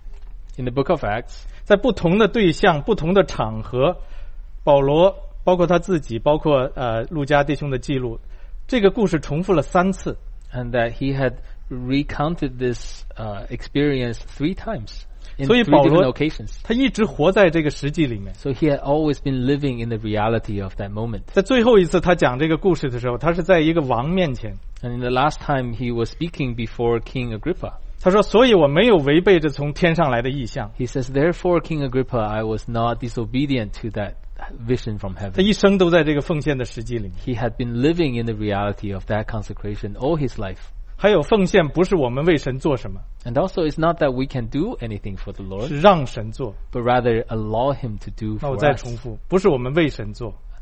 [SPEAKER 2] in the book of Acts,
[SPEAKER 1] 在不同的对象、不同的场合，保罗包括他自己，包括呃路加弟兄的记录，这个故事重复了三次。
[SPEAKER 2] and that he had recounted this uh, experience three times in
[SPEAKER 1] 所以
[SPEAKER 2] three
[SPEAKER 1] 保
[SPEAKER 2] different
[SPEAKER 1] 罗
[SPEAKER 2] occasions.
[SPEAKER 1] 他一直活在这个实际里面。
[SPEAKER 2] So he had always been living in the reality of that moment.
[SPEAKER 1] 在最后一次他讲这个故事的时候，他是在一个王面前，
[SPEAKER 2] And in the last time he was speaking before King Agrippa,
[SPEAKER 1] 他说：“所以我没有违背着从天上来的意象。
[SPEAKER 2] he says, Therefore, King Agrippa, I was not disobedient to that vision from ”
[SPEAKER 1] 他
[SPEAKER 2] heaven.
[SPEAKER 1] 一生都在这个奉献的实际里面。
[SPEAKER 2] He had been living in the reality of that consecration all his life.
[SPEAKER 1] 还有奉献不是我们为神做什么，
[SPEAKER 2] And also, it's not that we can do anything for the Lord,
[SPEAKER 1] 是让神做。
[SPEAKER 2] but rather allow him to do
[SPEAKER 1] 那我
[SPEAKER 2] for
[SPEAKER 1] 再
[SPEAKER 2] us.
[SPEAKER 1] 重复，不是我们为神做，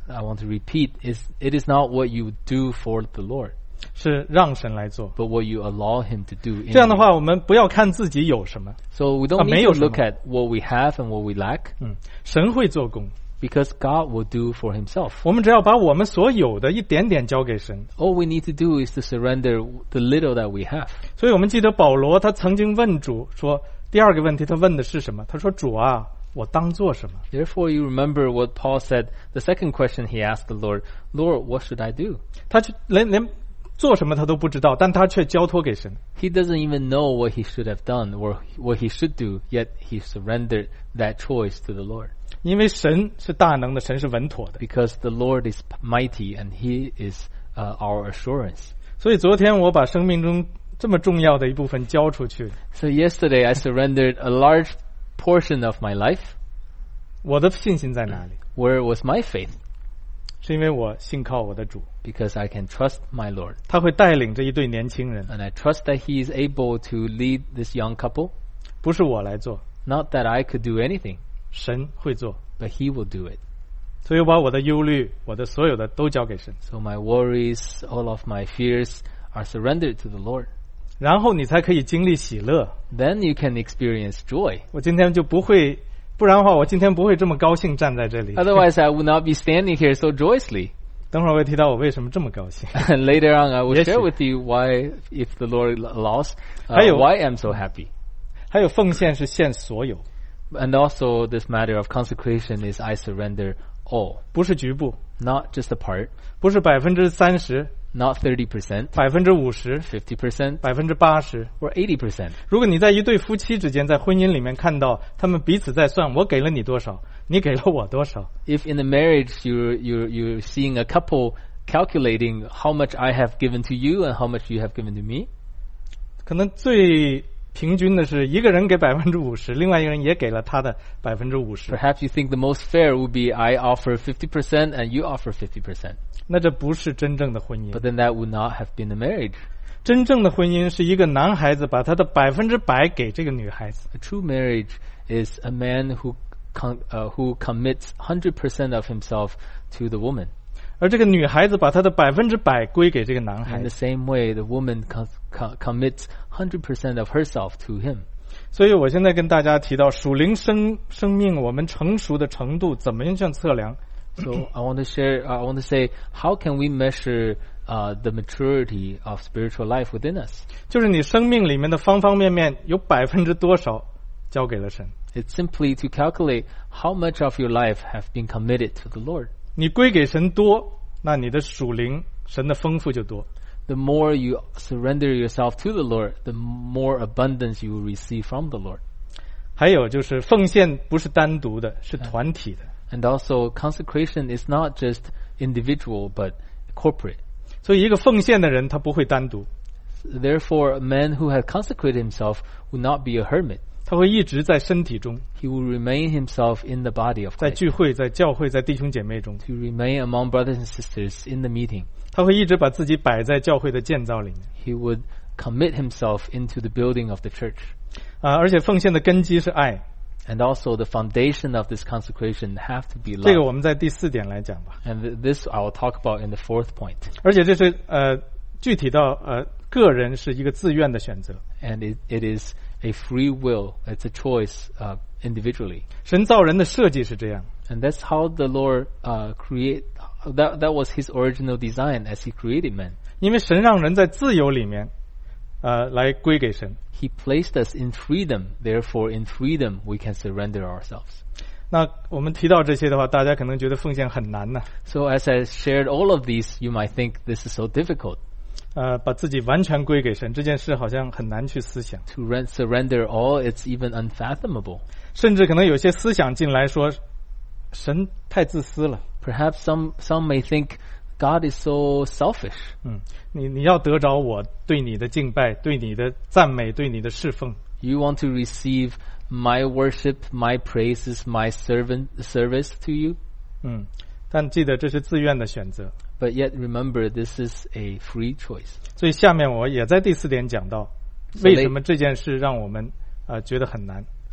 [SPEAKER 2] I want to repeat, is it is not what you do for the Lord,
[SPEAKER 1] 是让神来做。
[SPEAKER 2] but what you allow Him to do in
[SPEAKER 1] 这样的
[SPEAKER 2] you.
[SPEAKER 1] 话，我们不要看自己有什么，
[SPEAKER 2] So we
[SPEAKER 1] 啊，
[SPEAKER 2] don't
[SPEAKER 1] 没
[SPEAKER 2] need
[SPEAKER 1] 有
[SPEAKER 2] to
[SPEAKER 1] 什么。
[SPEAKER 2] look at what we have and what we lack,
[SPEAKER 1] 嗯，神会做工，
[SPEAKER 2] because God will do for Himself.
[SPEAKER 1] 我们只要把我们所有的一点点交给神。
[SPEAKER 2] All we need to do is to surrender the little that we have.
[SPEAKER 1] 所以我们记得保罗他曾经问主说，第二个问题他问的是什么？他说：“主啊，我当做什么？”
[SPEAKER 2] Therefore, you remember what Paul said. The second question he asked the Lord, Lord, what should I do?
[SPEAKER 1] 他就连连做什么他都不知道，但他却交托给神。
[SPEAKER 2] He doesn't even know what he should have done or what he should do, yet he surrendered that choice to the Lord.
[SPEAKER 1] 因为神是大能的，神是稳妥的。
[SPEAKER 2] Because the Lord is mighty and He is uh, our assurance.
[SPEAKER 1] 所以昨天我把生命中这么重要的一部分交出去，
[SPEAKER 2] So yesterday I surrendered a large portion of my life.
[SPEAKER 1] 我的信心在哪里？
[SPEAKER 2] Where was my faith?
[SPEAKER 1] 是因为我信靠我的主，
[SPEAKER 2] Because I can trust my Lord.
[SPEAKER 1] 他会带领这一对年轻人，
[SPEAKER 2] And I trust that He is able to lead this young couple.
[SPEAKER 1] 不是我来做，
[SPEAKER 2] Not that I could do anything,
[SPEAKER 1] 神会做。
[SPEAKER 2] but He will do it.
[SPEAKER 1] 所以我把我的忧虑，我的所有的都交给神，
[SPEAKER 2] So my worries, all of my fears are surrendered to the Lord.
[SPEAKER 1] 然后你才可以经历喜乐。
[SPEAKER 2] Then you can experience joy.
[SPEAKER 1] 我今天就不会，不然的话，我今天不会这么高兴站在这里。
[SPEAKER 2] Otherwise, I would not be standing here so joyously.
[SPEAKER 1] 等会儿我会提到我为什么这么高兴。
[SPEAKER 2] And later on, I will
[SPEAKER 1] Yes,
[SPEAKER 2] share
[SPEAKER 1] sir.
[SPEAKER 2] with you why, if the Lord allows, uh,
[SPEAKER 1] 还有-
[SPEAKER 2] why I'm so happy.
[SPEAKER 1] 还有奉献是献所有，
[SPEAKER 2] And also, this matter of consecration is I surrender all,
[SPEAKER 1] 不是局部，
[SPEAKER 2] not just a part,
[SPEAKER 1] 不是百分之三十、
[SPEAKER 2] not thirty percent,
[SPEAKER 1] 百分之五十、
[SPEAKER 2] fifty percent,
[SPEAKER 1] 百分之八十。
[SPEAKER 2] or eighty percent.
[SPEAKER 1] 如果你在一对夫妻之间，在婚姻里面看到他们彼此在算，我给了你多少，你给了我多少，
[SPEAKER 2] If in a marriage you're, you're, you're seeing a couple calculating how much I have given to you and how much you have given to me,
[SPEAKER 1] 可能最平均的是一个人给百分之五十，另外一个人也给了他的百分之五十。
[SPEAKER 2] perhaps you think the most fair would be I offer fifty percent and you offer fifty percent.
[SPEAKER 1] 那这不是真正的婚姻。
[SPEAKER 2] But then that would not have been a marriage.
[SPEAKER 1] 真正的婚姻是一个男孩子把他的百分之百给这个女孩子，
[SPEAKER 2] A true marriage is a man who con- uh, who commits one hundred percent of himself to the woman.
[SPEAKER 1] 而这个女孩子把她的百分之百归给这个男
[SPEAKER 2] In
[SPEAKER 1] 孩
[SPEAKER 2] the
[SPEAKER 1] 子。
[SPEAKER 2] same way, the woman co- co- commits one hundred percent of herself to him.
[SPEAKER 1] 所以我现在跟大家提到属灵生生命，我们成熟的程度怎么样去测量？
[SPEAKER 2] So I want to share, I want to say, how can we measure uh, the maturity of spiritual life within us?
[SPEAKER 1] 就是你生命里面的方方面面有百分之多少交给了神。
[SPEAKER 2] It's simply to calculate how much of your life have been committed to the Lord.
[SPEAKER 1] 你归给神多，那你的属灵神的丰富就多。
[SPEAKER 2] The more you surrender yourself to the Lord, the more abundance you will receive from the Lord.
[SPEAKER 1] 还有就是奉献不是单独的，是团体的。
[SPEAKER 2] And also, consecration is not just individual, but corporate.
[SPEAKER 1] 所以一个奉献的人他不会单独，
[SPEAKER 2] Therefore, a man who has consecrated himself will not be a hermit.
[SPEAKER 1] 他会一直在身体中，
[SPEAKER 2] He will remain himself in the body of
[SPEAKER 1] 在
[SPEAKER 2] Christ.
[SPEAKER 1] 聚会、在教会、在弟兄姐妹中，
[SPEAKER 2] To remain among brothers and sisters in the meeting.
[SPEAKER 1] 他会一直把自己摆在教会的建造里面。
[SPEAKER 2] He would commit himself into the building of the church.
[SPEAKER 1] 啊，而且奉献的根基是爱，
[SPEAKER 2] And also, the foundation of this consecration have to be
[SPEAKER 1] 这个
[SPEAKER 2] love.
[SPEAKER 1] 我们在第四点来讲吧。
[SPEAKER 2] And th- this I will talk about in the fourth point.
[SPEAKER 1] 而且这是呃具体到呃个人是一个自愿的选择。
[SPEAKER 2] And it, it is a free will. It's a choice uh, individually.
[SPEAKER 1] 神造人的设计是这样，
[SPEAKER 2] And that's how the Lord uh, create. That that was His original design as He created man.
[SPEAKER 1] 因为神让人在自由里面，呃来归给神。
[SPEAKER 2] He placed us in freedom. Therefore, in freedom, we can surrender ourselves.
[SPEAKER 1] 那我们提到这些的话，大家可能觉得奉献很难呢、
[SPEAKER 2] So, as I shared all of these, you might think this is so difficult
[SPEAKER 1] 呃，把自己完全归给神这件事好像很难去思想，
[SPEAKER 2] to rent, surrender all. It's even unfathomable.
[SPEAKER 1] 甚至可能有些思想进来说，神太自私了。
[SPEAKER 2] Perhaps some some may think God is so selfish.
[SPEAKER 1] 嗯，你你要得着我对你的敬拜，对你的赞美，对你的侍奉。
[SPEAKER 2] You want to receive my worship, my praises, my servant service to you.
[SPEAKER 1] 嗯，但记得这是自愿的选择。
[SPEAKER 2] But yet remember, this is a free choice.
[SPEAKER 1] 所以下面我也在第四点讲到，
[SPEAKER 2] So
[SPEAKER 1] 为什么这件事让我们呃觉得很难。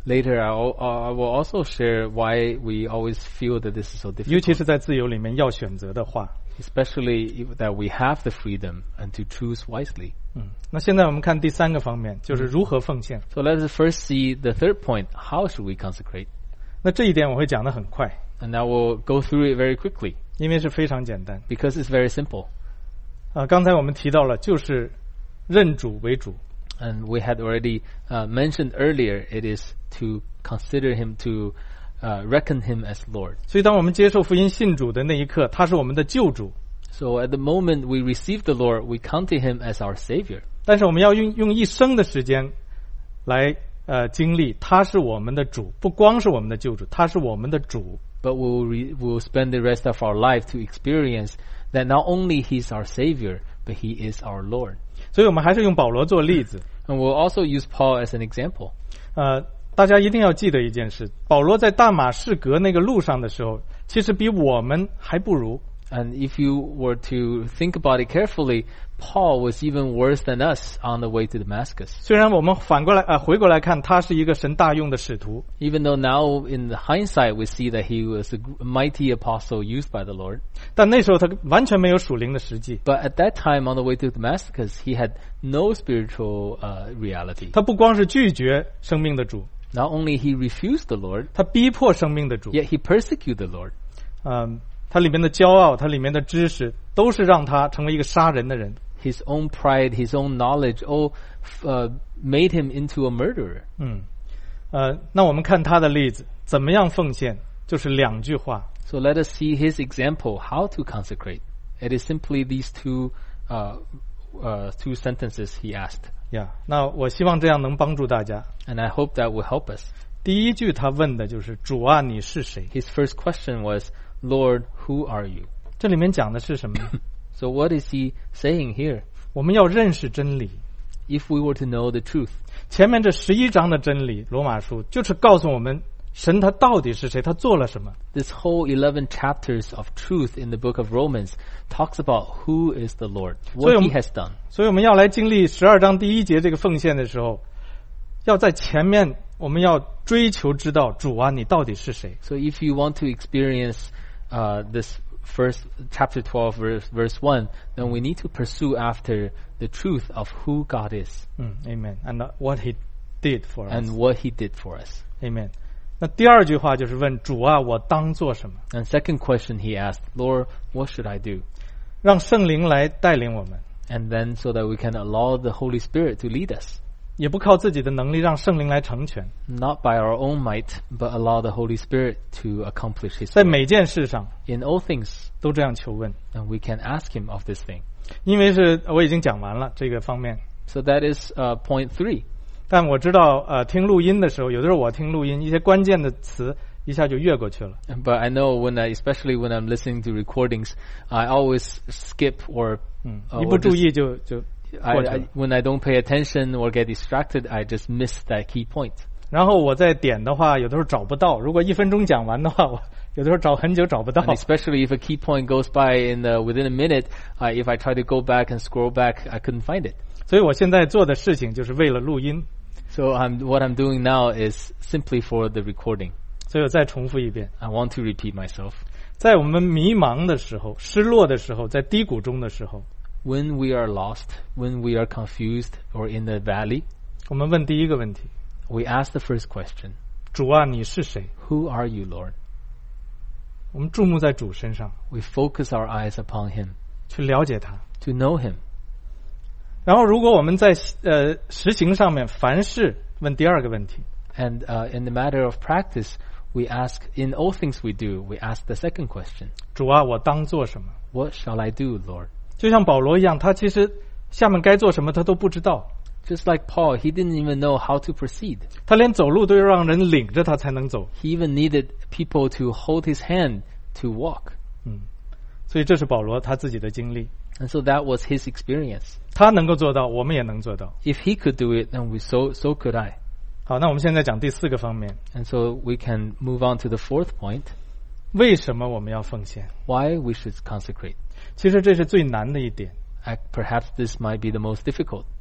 [SPEAKER 2] Later, I will, I will also share why we always feel that this is so
[SPEAKER 1] 尤其
[SPEAKER 2] difficult,
[SPEAKER 1] 是在自由里面要选择的话。
[SPEAKER 2] especially if- that we have the freedom and to choose wisely.
[SPEAKER 1] 嗯，那现在我们看第三个方面，就是如何奉献。
[SPEAKER 2] So let us first see the third point. How should we consecrate?
[SPEAKER 1] 那这一点我会讲得很快，
[SPEAKER 2] And I will go through it very quickly
[SPEAKER 1] 因为是非常简单。
[SPEAKER 2] because it's very simple.
[SPEAKER 1] 啊，刚才我们提到了，就是认主为主。
[SPEAKER 2] And we had already uh, mentioned earlier, it is to consider him, to uh, reckon him as Lord.
[SPEAKER 1] 所以，当我们接受福音信主的那一刻，他是我们的救主。
[SPEAKER 2] So at the moment we receive the Lord, we come to him as our Savior.
[SPEAKER 1] 但是我们要用用一生的时间来呃经历，他是我们的主，不光是我们的救主，他是我们的主。
[SPEAKER 2] But we will re- we will spend the rest of our life to experience that not only he's our Savior, but he is our Lord.
[SPEAKER 1] 所以我们还是用保罗做例子。
[SPEAKER 2] And we'll also use Paul as an example.
[SPEAKER 1] 呃，大家一定要记得一件事：保罗在大马士革那个路上的时候，其实比我们还不如。
[SPEAKER 2] And if you were to think about it carefully, Paul was even worse than us on the way to Damascus.
[SPEAKER 1] 虽然我们反过来呃回过来看，他是一个神大用的使徒，
[SPEAKER 2] Even though now in the hindsight we see that he was a gr- mighty apostle used by the Lord.
[SPEAKER 1] 但那时候他完全没有属灵的实际。
[SPEAKER 2] But at that time on the way to Damascus, he had no spiritual uh, reality.
[SPEAKER 1] 他不光是拒绝生命的主，
[SPEAKER 2] Not only he refused the Lord,
[SPEAKER 1] 他逼迫生命的主。
[SPEAKER 2] yet he persecuted the Lord.
[SPEAKER 1] 嗯，他里面的骄傲，他里面的知识，都是让他成为一个杀人的人。
[SPEAKER 2] His own pride, his own knowledge, all uh, made him into a murderer.
[SPEAKER 1] 嗯，呃，那我们看他的例子，怎么样奉献，就是两句话。
[SPEAKER 2] So let us see his example, how to consecrate. It is simply these two, uh, uh, two sentences he asked.
[SPEAKER 1] 呀，那我希望这样能帮助大家。
[SPEAKER 2] And I hope that will help us.
[SPEAKER 1] 第一句他问的就是主啊，你是谁？
[SPEAKER 2] His first question was, Lord, who are you?
[SPEAKER 1] 这里面讲的是什么呢？
[SPEAKER 2] So what is he saying here?
[SPEAKER 1] 我们要认识真理。
[SPEAKER 2] If we were to know the truth,
[SPEAKER 1] 前面这十一章的真理，罗马书就是告诉我们，神他到底是谁，他做了什么。
[SPEAKER 2] this whole eleven chapters of truth in the book of Romans talks about who is the Lord, what
[SPEAKER 1] So,
[SPEAKER 2] he has done.
[SPEAKER 1] 所以我们要来经历十二章第一节这个奉献的时候，要在前面我们要追求知道主啊，你到底是谁。
[SPEAKER 2] So if you want to experience uh, this first chapter twelve verse, verse one, then we need to pursue after the truth of who God is
[SPEAKER 1] 嗯 ，Amen。And what He did for us。
[SPEAKER 2] and what he did for us.
[SPEAKER 1] Amen。那第二句话就是问主啊，我当做什么？
[SPEAKER 2] And second question he asked, Lord, what should I do?
[SPEAKER 1] 让圣灵来带领我们，
[SPEAKER 2] And then so that we can allow the Holy Spirit to lead us,
[SPEAKER 1] 也不靠自己的能力，让圣灵来成全。
[SPEAKER 2] not by our own might, but allow the Holy Spirit to accomplish his
[SPEAKER 1] 在
[SPEAKER 2] will.
[SPEAKER 1] 每件事上
[SPEAKER 2] In all things,
[SPEAKER 1] 都这样求问，
[SPEAKER 2] and we can ask him of this thing.
[SPEAKER 1] 因为是我已经讲完了这个方面。
[SPEAKER 2] So that is uh, point three.
[SPEAKER 1] 但我知道，呃，听录音的时候，有的时候我听录音，一些关键的词一下就越过去了。
[SPEAKER 2] But I know when I, especially when I'm listening to recordings, I always skip or,
[SPEAKER 1] 嗯，
[SPEAKER 2] uh,
[SPEAKER 1] 一不
[SPEAKER 2] or
[SPEAKER 1] 注
[SPEAKER 2] just-
[SPEAKER 1] 意就就
[SPEAKER 2] I,
[SPEAKER 1] 过去
[SPEAKER 2] I,
[SPEAKER 1] 了。
[SPEAKER 2] when I don't pay attention or get distracted, I just miss that key point.
[SPEAKER 1] 然后我再点的话，有的时候找不到。如果一分钟讲完的话，我有的时候找很久找不到。
[SPEAKER 2] And especially if a key point goes by in the, within a minute, uh, if I try to go back and scroll back, I couldn't find it.
[SPEAKER 1] 所以我现在做的事情就是为了录音。
[SPEAKER 2] So I'm, what I'm doing now is simply for the recording.
[SPEAKER 1] 所以我再重复一遍，
[SPEAKER 2] I want to repeat myself.
[SPEAKER 1] 在我们迷茫的时候、失落的时候、在低谷中的时候，
[SPEAKER 2] When we are lost, when we are confused or in the valley,
[SPEAKER 1] 我们问第一个问题：
[SPEAKER 2] we ask the first question,
[SPEAKER 1] 主啊，你是谁？
[SPEAKER 2] who are you, Lord?
[SPEAKER 1] 我们注目在主身上，
[SPEAKER 2] We focus our eyes upon him,
[SPEAKER 1] 去了解他。
[SPEAKER 2] to know him.
[SPEAKER 1] 然后，如果我们在呃实行上面，凡事问第二个问题：
[SPEAKER 2] And uh, in the matter of practice, we ask, in all things we do, we ask the second question,
[SPEAKER 1] 主啊，我当做什么？
[SPEAKER 2] what shall I do, Lord?
[SPEAKER 1] 就像保罗一样，他其实下面该做什么他都不知道，
[SPEAKER 2] Just like Paul, he didn't even know how to proceed.
[SPEAKER 1] 他连走路都要让人领着他才能走。
[SPEAKER 2] He even needed people to hold his hand to walk.
[SPEAKER 1] 嗯，所以这是保罗他自己的经历，
[SPEAKER 2] And so that was his experience.
[SPEAKER 1] 他能够做到，我们也能做到。
[SPEAKER 2] If he could do it, then we so so could I.
[SPEAKER 1] 好，那我们现在讲第四个方面，
[SPEAKER 2] And so we can move on to the fourth point,
[SPEAKER 1] 为什么我们要奉献？
[SPEAKER 2] why we should consecrate.
[SPEAKER 1] 其实这是最难的一点。
[SPEAKER 2] I, perhaps this might be the most difficult.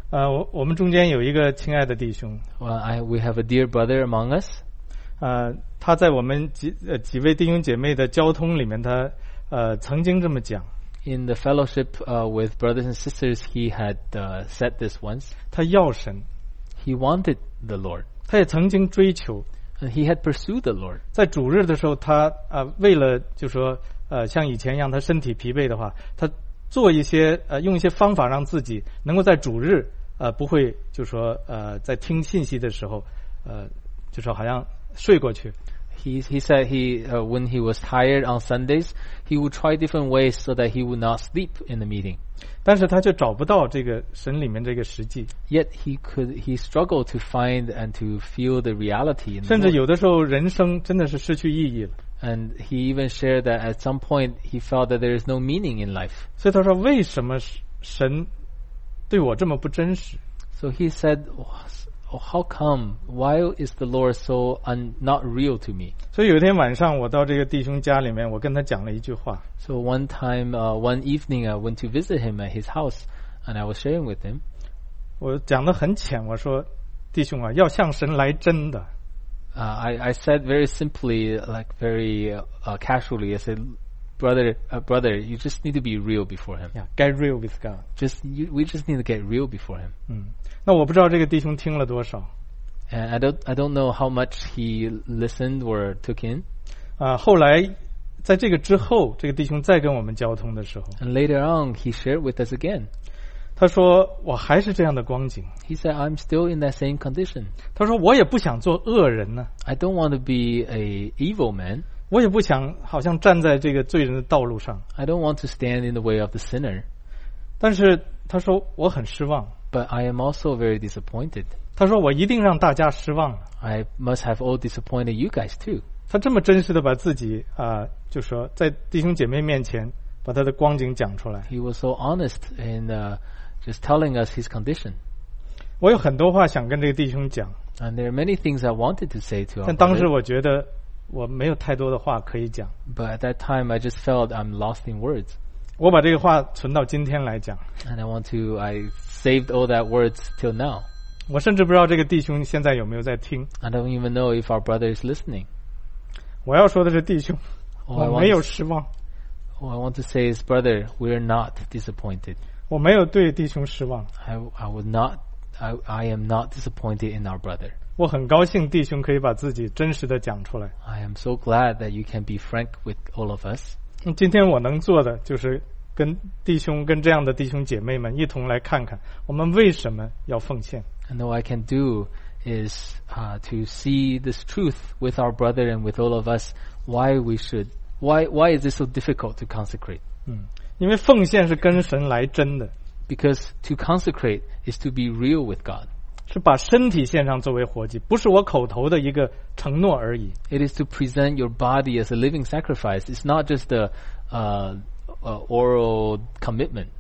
[SPEAKER 1] 呃，我我们中间有一个亲爱的弟兄，
[SPEAKER 2] Well, I, we have a dear brother among us.
[SPEAKER 1] 呃，他在我们几呃几位弟兄姐妹的交通里面，他呃曾经这么讲，
[SPEAKER 2] In the fellowship uh, with brothers and sisters, he had uh, said this once.
[SPEAKER 1] 他要神，
[SPEAKER 2] He wanted the Lord,
[SPEAKER 1] 他也曾经追求，
[SPEAKER 2] and he had pursued the Lord.
[SPEAKER 1] 在主日的时候，他呃为了就说呃像以前一样，他身体疲惫的话，他做一些呃用一些方法让自己能够在主日呃不会就说呃在听信息的时候呃就说好像睡过去。
[SPEAKER 2] He he said he uh, when he was tired on Sundays, he would try different ways so that he would not sleep in the meeting.
[SPEAKER 1] 但是他却找不到这个神里面这个实际，
[SPEAKER 2] Yet he could he struggled to find and to feel the reality in the
[SPEAKER 1] 甚至
[SPEAKER 2] Lord.
[SPEAKER 1] 有的时候人生真的是失去意义了。
[SPEAKER 2] And he even shared that at some point he felt that there is no meaning in life.
[SPEAKER 1] 所以他说：“为什么神对我这么不真实？”
[SPEAKER 2] So he said, oh, how come? Why is the Lord so un, not real to me?
[SPEAKER 1] 所以有一天晚上，我到这个弟兄家里面，我跟他讲了一句话。
[SPEAKER 2] So one time, uh, one evening, I went to visit him at his house, and I was sharing with him.
[SPEAKER 1] 我讲得很浅，我说：“弟兄啊，要向神来真的。”
[SPEAKER 2] Uh, I, I said very simply, like very uh, uh, casually, I said, brother, uh, brother, you just need to be real before him.
[SPEAKER 1] Yeah, get real with God.
[SPEAKER 2] Just you, we just need to get real before him.
[SPEAKER 1] 嗯，那我不知道这个弟兄听了多少。
[SPEAKER 2] And I don't, I don't know how much he listened or took in.
[SPEAKER 1] 啊，后来在这个之后，这个弟兄再跟我们交通的时候，
[SPEAKER 2] And later on, he shared with us again.
[SPEAKER 1] 他说：“我还是这样的光景。”
[SPEAKER 2] He said, I'm still in that same condition.
[SPEAKER 1] 他说：“我也不想做恶人呢，
[SPEAKER 2] I don't want to be a evil man.
[SPEAKER 1] 我也不想好像站在这个罪人的道路上。
[SPEAKER 2] I don't want to stand in the way of the sinner.
[SPEAKER 1] 但是他说我很失望。
[SPEAKER 2] But I am also very disappointed.
[SPEAKER 1] 他说我一定让大家失望。
[SPEAKER 2] I must have all disappointed you guys too.
[SPEAKER 1] 他这么真实的把自己啊、呃，就说在弟兄姐妹面前把他的光景讲出来。
[SPEAKER 2] He was so honest in uh, just telling us his condition.
[SPEAKER 1] 我有很多话想跟这个弟兄讲，
[SPEAKER 2] And there are many things I wanted to say to our
[SPEAKER 1] 但当时
[SPEAKER 2] brother,
[SPEAKER 1] 我觉得我没有太多的话可以讲。
[SPEAKER 2] but at that time I just felt I'm lost in words.
[SPEAKER 1] 我把这个话存到今天来讲。
[SPEAKER 2] And I want to, I saved all that words till now.
[SPEAKER 1] 我甚至不知道这个弟兄现在有没有在听。
[SPEAKER 2] I don't even know if our brother is listening.
[SPEAKER 1] 我要说的是弟兄，
[SPEAKER 2] All I
[SPEAKER 1] 我没有
[SPEAKER 2] want,
[SPEAKER 1] 失望，
[SPEAKER 2] all I want to say is, brother, we're not disappointed.
[SPEAKER 1] 我没有对弟兄失望。
[SPEAKER 2] I, I would not, I, I am not disappointed in our brother.
[SPEAKER 1] 我很高兴弟兄可以把自己真实的讲出来。
[SPEAKER 2] I am so glad that you can be frank with all of us.
[SPEAKER 1] 今天我能做的就是跟弟兄、跟这样的弟兄姐妹们一同来看看，我们为什么要奉献。
[SPEAKER 2] And all I can do is uh, to see this truth with our brother and with all of us, why we should, why, why is it so difficult to consecrate?
[SPEAKER 1] 嗯，因为奉献是跟神来真的，
[SPEAKER 2] Because to consecrate is to be real with God.
[SPEAKER 1] 是把身体献上作为活祭，不是我口头的一个承诺而已。
[SPEAKER 2] It is to present your body as a living sacrifice. It's not just a uh, uh, oral commitment.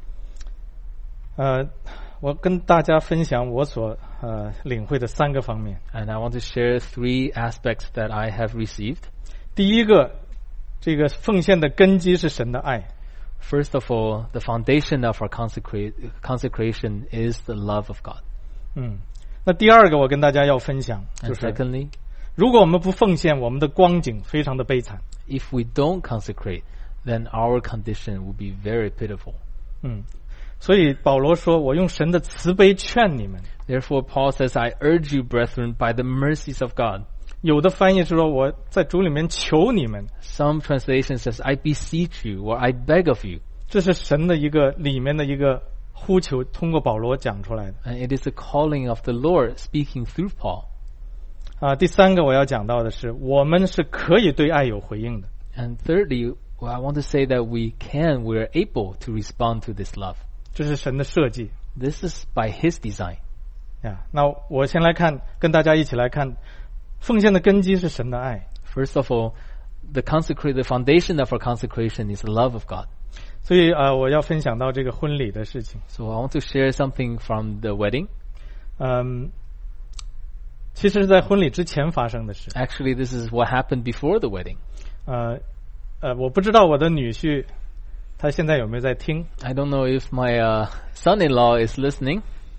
[SPEAKER 1] 呃，我跟大家分享我所呃领会的三个方面。
[SPEAKER 2] And I want to share three aspects that I have received.
[SPEAKER 1] 第一个，这个奉献的根基是神的爱。
[SPEAKER 2] First of all, the foundation of our consecrate, consecration is the love of God.
[SPEAKER 1] 嗯，那第二个我跟大家要分享，就
[SPEAKER 2] And
[SPEAKER 1] 是
[SPEAKER 2] secondly,
[SPEAKER 1] 如果我们不奉献，我们的光景非常的悲惨。
[SPEAKER 2] if we don't consecrate, then our condition will be very pitiful.
[SPEAKER 1] 嗯，所以保罗说：“我用神的慈悲劝你们。”
[SPEAKER 2] Therefore, Paul says, I urge you, brethren, by the mercies of God.
[SPEAKER 1] 有的翻译是说：“我在主里面求你们。”
[SPEAKER 2] Some translation says, I beseech you, or I beg of you.
[SPEAKER 1] 这是神的一个里面的一个呼求，通过保罗讲出来的。
[SPEAKER 2] And it is a calling of the Lord speaking through Paul.
[SPEAKER 1] 啊，第三个我要讲到的是，我们是可以对爱有回应的。
[SPEAKER 2] And thirdly, well, I want to say that we can, we are able to respond to this love.
[SPEAKER 1] 这是神的设计
[SPEAKER 2] This is by His design.
[SPEAKER 1] 呀。那我先来看，跟大家一起来看，奉献的根基是神的爱。
[SPEAKER 2] First of all, the consecrate, the foundation of our consecration is the love of God.
[SPEAKER 1] 所以啊、呃，我要分享到这个婚礼的事情。
[SPEAKER 2] So I want to share something from the wedding.
[SPEAKER 1] 嗯，其实是在婚礼之前发生的事。
[SPEAKER 2] Actually, this is what happened before the wedding.
[SPEAKER 1] 呃呃，我不知道我的女婿他现在有没有在听。
[SPEAKER 2] I don't know if my uh, son-in-law is listening.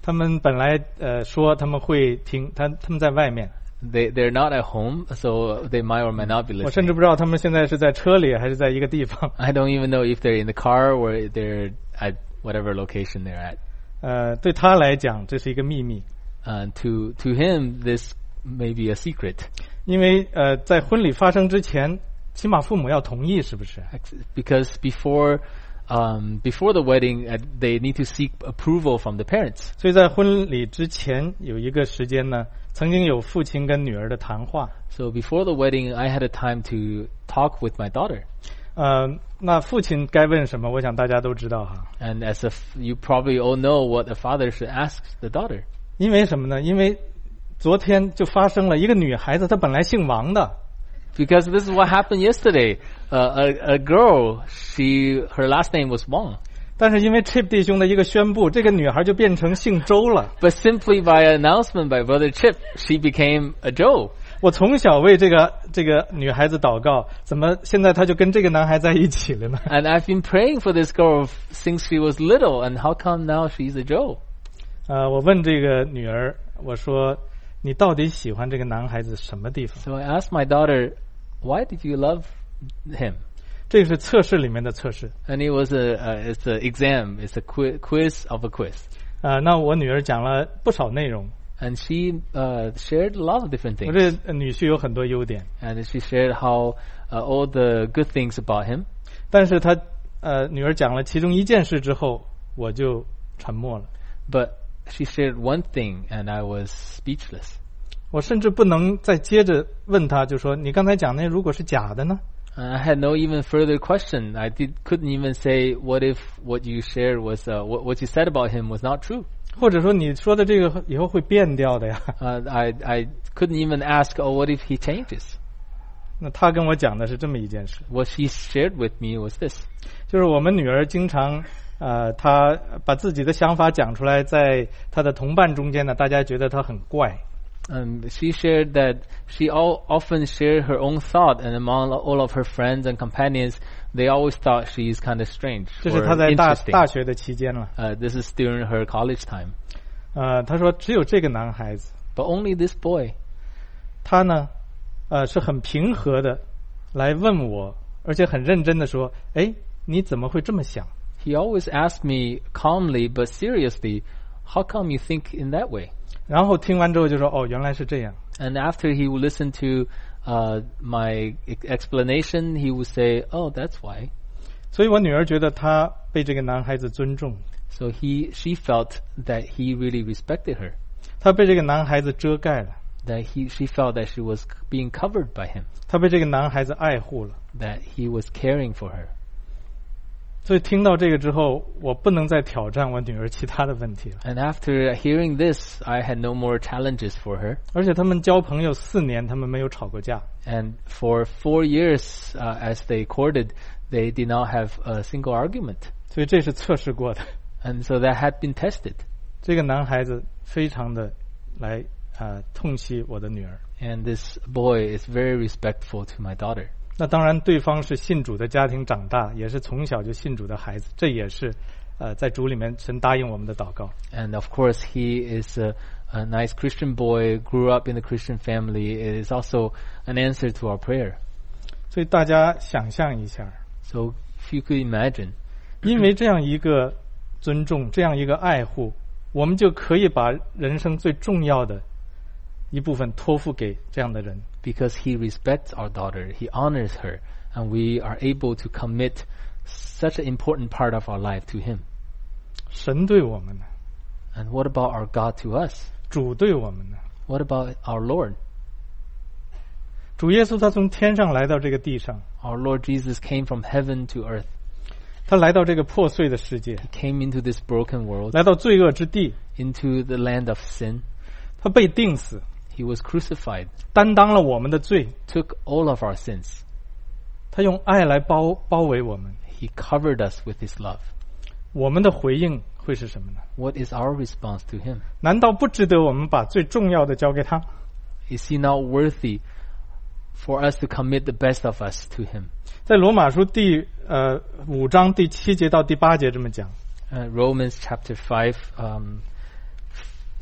[SPEAKER 1] 他们本来呃说他们会听，他他们在外面。
[SPEAKER 2] They they're not at home, so they might or might not be
[SPEAKER 1] 我甚至
[SPEAKER 2] listening.
[SPEAKER 1] 不知道他们现在是在车里还是在一个地方。
[SPEAKER 2] I don't even know if they're in the car or they're at whatever location they're at.
[SPEAKER 1] 呃，对他来讲这是一个秘密，
[SPEAKER 2] And to to him, this may be a secret
[SPEAKER 1] 因为呃在婚礼发生之前，起码父母要同意，是不是？
[SPEAKER 2] because before um, before the wedding, uh, they need to seek approval from the parents.
[SPEAKER 1] 所以在婚礼之前有一个时间呢，曾经有父亲跟女儿的谈话。
[SPEAKER 2] So before the wedding, I had a time to talk with my daughter.
[SPEAKER 1] 呃，那父亲该问什么？我想大家都知道哈。
[SPEAKER 2] And as a f- you probably all know what a father should ask the daughter.
[SPEAKER 1] 因为什么呢？因为昨天就发生了一个女孩子，她本来姓王的，
[SPEAKER 2] Because this is what happened yesterday. Uh, a, a girl, she her last name was Wang.
[SPEAKER 1] 但是因为 Chip 弟兄的一个宣布，这个女孩就变成姓周了。
[SPEAKER 2] But simply by an announcement by Brother Chip, she became a Joe.
[SPEAKER 1] 我从小为这个这个女孩子祷告，怎么现在她就跟这个男孩在一起了呢？
[SPEAKER 2] And I've been praying for this girl since she was little, and how come now she's a Joe?
[SPEAKER 1] 呃，我问这个女儿，我说你到底喜欢这个男孩子什么地方？
[SPEAKER 2] So I asked my daughter, why did you love him?
[SPEAKER 1] 这个是测试里面的测试。
[SPEAKER 2] And it was a, uh, it's an exam, it's a qui- quiz of a quiz.
[SPEAKER 1] 呃，那我女儿讲了不少内容，
[SPEAKER 2] And she uh, shared a lot of different
[SPEAKER 1] 我
[SPEAKER 2] things.
[SPEAKER 1] 这呃女婿有很多优点，
[SPEAKER 2] And she shared how uh, all the good things about him.
[SPEAKER 1] 但是她呃女儿讲了其中一件事之后，我就沉默了。
[SPEAKER 2] But she shared one thing, and I was speechless.
[SPEAKER 1] 我甚至不能再接着问她，就说你刚才讲那如果是假的呢？
[SPEAKER 2] And I had no even further question. I did, couldn't even say, what if what you shared was, uh, what, what you said about him was not true?
[SPEAKER 1] 或者说你说的这个以后会变掉的呀？
[SPEAKER 2] Uh, I, I couldn't even ask, oh, what if he changes?
[SPEAKER 1] 那她跟我讲的是这么一件事，
[SPEAKER 2] What she shared with me was this.
[SPEAKER 1] 就是我们女儿经常，呃，她把自己的想法讲出来，在她的同伴中间呢，大家觉得她很怪。
[SPEAKER 2] Um, she shared that she all, often shared her own thought, and among all of her friends and companions, they always thought she's kind of strange
[SPEAKER 1] 这是
[SPEAKER 2] or
[SPEAKER 1] 她在大
[SPEAKER 2] interesting.
[SPEAKER 1] 大学的期间了。
[SPEAKER 2] Uh, this is during her college time.
[SPEAKER 1] 呃，她说只有这个男孩子，
[SPEAKER 2] But only this boy,
[SPEAKER 1] 他呢，呃，是很平和的来问我，而且很认真的说，哎，你怎么会这么想？
[SPEAKER 2] he always asked me calmly but seriously, how come you think in that way?
[SPEAKER 1] 然后听完之后就说，哦，原来是这样。
[SPEAKER 2] And after he would listen to uh, my e- explanation, he would say, oh, that's why.
[SPEAKER 1] 所以我女儿觉得她被这个男孩子尊重，
[SPEAKER 2] So he, she felt that he really respected her,
[SPEAKER 1] 她被这个男孩子遮盖了，
[SPEAKER 2] that he, she felt that she was being covered by him,
[SPEAKER 1] 她被这个男孩子爱护了。
[SPEAKER 2] that he was caring for her.
[SPEAKER 1] 所以听到这个之后，我不能再挑战我女儿其他的问题了。
[SPEAKER 2] And after hearing this, I had no more challenges for her.
[SPEAKER 1] 而且他们交朋友四年，他们没有吵过架。
[SPEAKER 2] And for four years, uh, as they courted, they did not have a single argument.
[SPEAKER 1] 所以这是测试过的。
[SPEAKER 2] And so that had been tested.
[SPEAKER 1] 这个男孩子非常的来啊、呃、痛惜我的女儿。
[SPEAKER 2] And this boy is very respectful to my daughter.
[SPEAKER 1] 那当然，对方是信主的家庭长大，也是从小就信主的孩子，这也是呃在主里面神答应我们的祷告。
[SPEAKER 2] And of course, he is a, a nice Christian boy, grew up in a Christian family. It is also an answer to our prayer.
[SPEAKER 1] 所以大家想象一下，
[SPEAKER 2] So if you could imagine,
[SPEAKER 1] 因为这样一个尊重，这样一个爱护，我们就可以把人生最重要的一部分托付给这样的人。
[SPEAKER 2] because he respects our daughter, he honors her, and we are able to commit such an important part of our life to him.
[SPEAKER 1] 神对我们呢？
[SPEAKER 2] And what about our God to us?
[SPEAKER 1] 主对我们呢？
[SPEAKER 2] What about our Lord?
[SPEAKER 1] 主耶稣他从天上来到这个地上，
[SPEAKER 2] Our Lord Jesus came from heaven to earth.
[SPEAKER 1] 他来到这个破碎的世界，
[SPEAKER 2] He came into this broken world,
[SPEAKER 1] 来到罪恶之地，
[SPEAKER 2] into the land of sin.
[SPEAKER 1] 他被钉死，
[SPEAKER 2] He was crucified,
[SPEAKER 1] 担当了我们的罪，
[SPEAKER 2] took all of our sins.
[SPEAKER 1] 他用爱来包包围我们。
[SPEAKER 2] He covered us with his love.
[SPEAKER 1] 我们的回应会是什么呢？
[SPEAKER 2] What is our response to him?
[SPEAKER 1] 难道不值得我们把最重要的交给他？
[SPEAKER 2] Is he not worthy for us to commit the best of us to him?
[SPEAKER 1] 在罗马书第呃五章第七节到第八节这么讲，
[SPEAKER 2] Uh, Romans chapter five, um,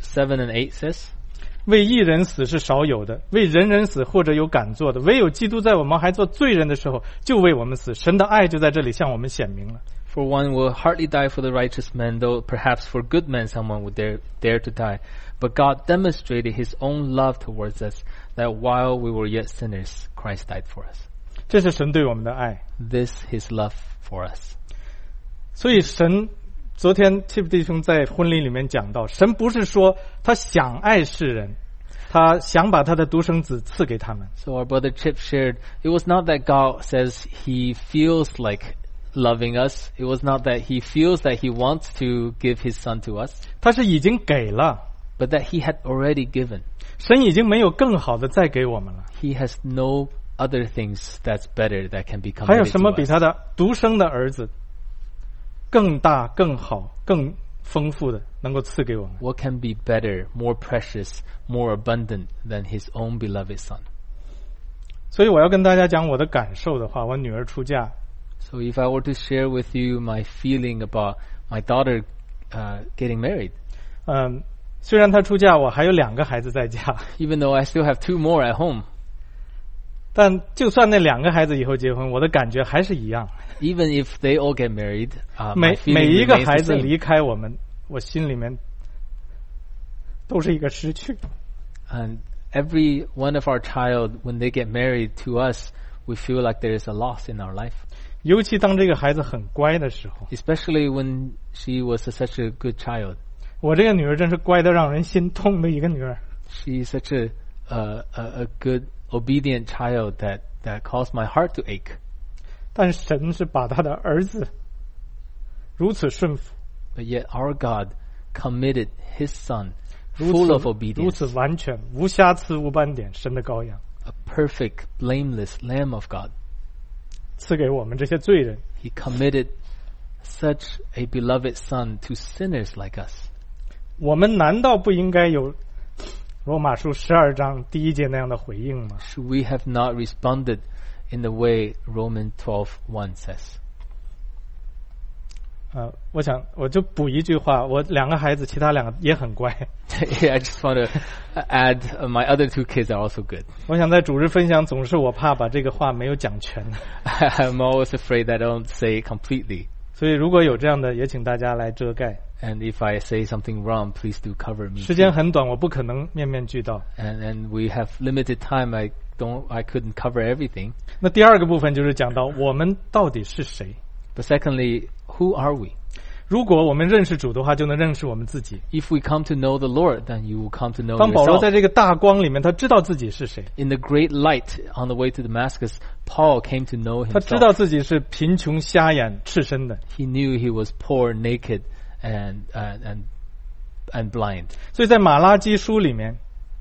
[SPEAKER 2] seven and eight says,
[SPEAKER 1] 为义人死是少有的，为人人死或者有敢做的，唯有基督在我们还做罪人的时候就为我们死，神的爱就在这里向我们显明了。
[SPEAKER 2] For one will hardly die for the righteous man, though perhaps for good men someone would dare, dare to die. But God demonstrated his own love towards us, that while we were yet sinners, Christ died for us.
[SPEAKER 1] 这是神对我们的爱。
[SPEAKER 2] This his love for us.
[SPEAKER 1] 所以神昨天 Chip 弟兄在婚礼里面讲到，神不是说他想爱世人，他想把他的独生子赐给他们。
[SPEAKER 2] So our brother Chip shared, it was not that God says he feels like loving us. It was not that he feels that he wants to give his son to us,
[SPEAKER 1] 他是已经给了，
[SPEAKER 2] but that he had already given.
[SPEAKER 1] 神已经没有更好的再给我们了。
[SPEAKER 2] He has no other things that's better that can be
[SPEAKER 1] 还有
[SPEAKER 2] committed
[SPEAKER 1] 什么
[SPEAKER 2] to
[SPEAKER 1] 比
[SPEAKER 2] us.
[SPEAKER 1] 他的独生的儿子更大、更好、更丰富的能够赐给我们？
[SPEAKER 2] What can be better, more precious, more abundant than his own beloved son?
[SPEAKER 1] 所以我要跟大家讲我的感受的话，我女儿出嫁，
[SPEAKER 2] So if I were to share with you my feeling about my daughter uh, getting married,
[SPEAKER 1] 嗯，虽然她出嫁，我还有两个孩子在家，
[SPEAKER 2] even though I still have two more at home,
[SPEAKER 1] 但就算那两个孩子以后结婚，我的感觉还是一样。
[SPEAKER 2] even if they all get married, uh,
[SPEAKER 1] 每
[SPEAKER 2] my feeling
[SPEAKER 1] 每一个
[SPEAKER 2] remains
[SPEAKER 1] 孩
[SPEAKER 2] the
[SPEAKER 1] 子
[SPEAKER 2] same.
[SPEAKER 1] 离开我们，我心里面都是一个失去。
[SPEAKER 2] And every one of our child, when they get married to us, we feel like there is a loss in our life.
[SPEAKER 1] 尤其当这个孩子很乖的时候，
[SPEAKER 2] Especially when she was a, such a good child.
[SPEAKER 1] 我这个女儿真是乖得让人心痛的一个女儿。
[SPEAKER 2] She's such a, uh, a a good, obedient child that, that caused my heart to ache.
[SPEAKER 1] 但神是把他的儿子如此顺服，
[SPEAKER 2] But yet our God committed his son,
[SPEAKER 1] 如
[SPEAKER 2] full of
[SPEAKER 1] 此如
[SPEAKER 2] obedience,
[SPEAKER 1] 此完全、无瑕疵、无斑点，神的羔羊
[SPEAKER 2] a perfect, blameless Lamb of God.
[SPEAKER 1] 赐给我们这些罪人。
[SPEAKER 2] He committed such a beloved son to sinners like us.
[SPEAKER 1] 我们难道不应该有罗马书十二章第一节那样的回应吗？
[SPEAKER 2] Should we have not responded in the way Romans twelve one says?
[SPEAKER 1] 呃，我想我就补一句话，我两个孩子，其他两个也很乖。
[SPEAKER 2] I just want to add, uh, my other two kids are also good.
[SPEAKER 1] 我想在主日分享，总是我怕把这个话没有讲全，
[SPEAKER 2] I'm always afraid that I don't say it completely.
[SPEAKER 1] 所以如果有这样的，也请大家来遮盖。
[SPEAKER 2] And if I say something wrong, please do cover me.
[SPEAKER 1] 时间很短，我不可能面面俱到。
[SPEAKER 2] And and we have limited time. I don't, I couldn't cover everything.
[SPEAKER 1] 那第二个部分就是讲到我们到底是谁。
[SPEAKER 2] But secondly, who are we?
[SPEAKER 1] 如果我们认识主的话，就能认识我们自己。
[SPEAKER 2] If we come to know the Lord, then you will come to know
[SPEAKER 1] 当保罗
[SPEAKER 2] yourself.
[SPEAKER 1] 在这个大光里面，他知道自己是谁，
[SPEAKER 2] In the great light on the way to Damascus, Paul came to know
[SPEAKER 1] 他知道
[SPEAKER 2] himself.
[SPEAKER 1] 自己是贫穷、瞎眼、赤身的。
[SPEAKER 2] He knew he was poor, naked, and uh, and and blind.
[SPEAKER 1] 所以在马拉基书里面，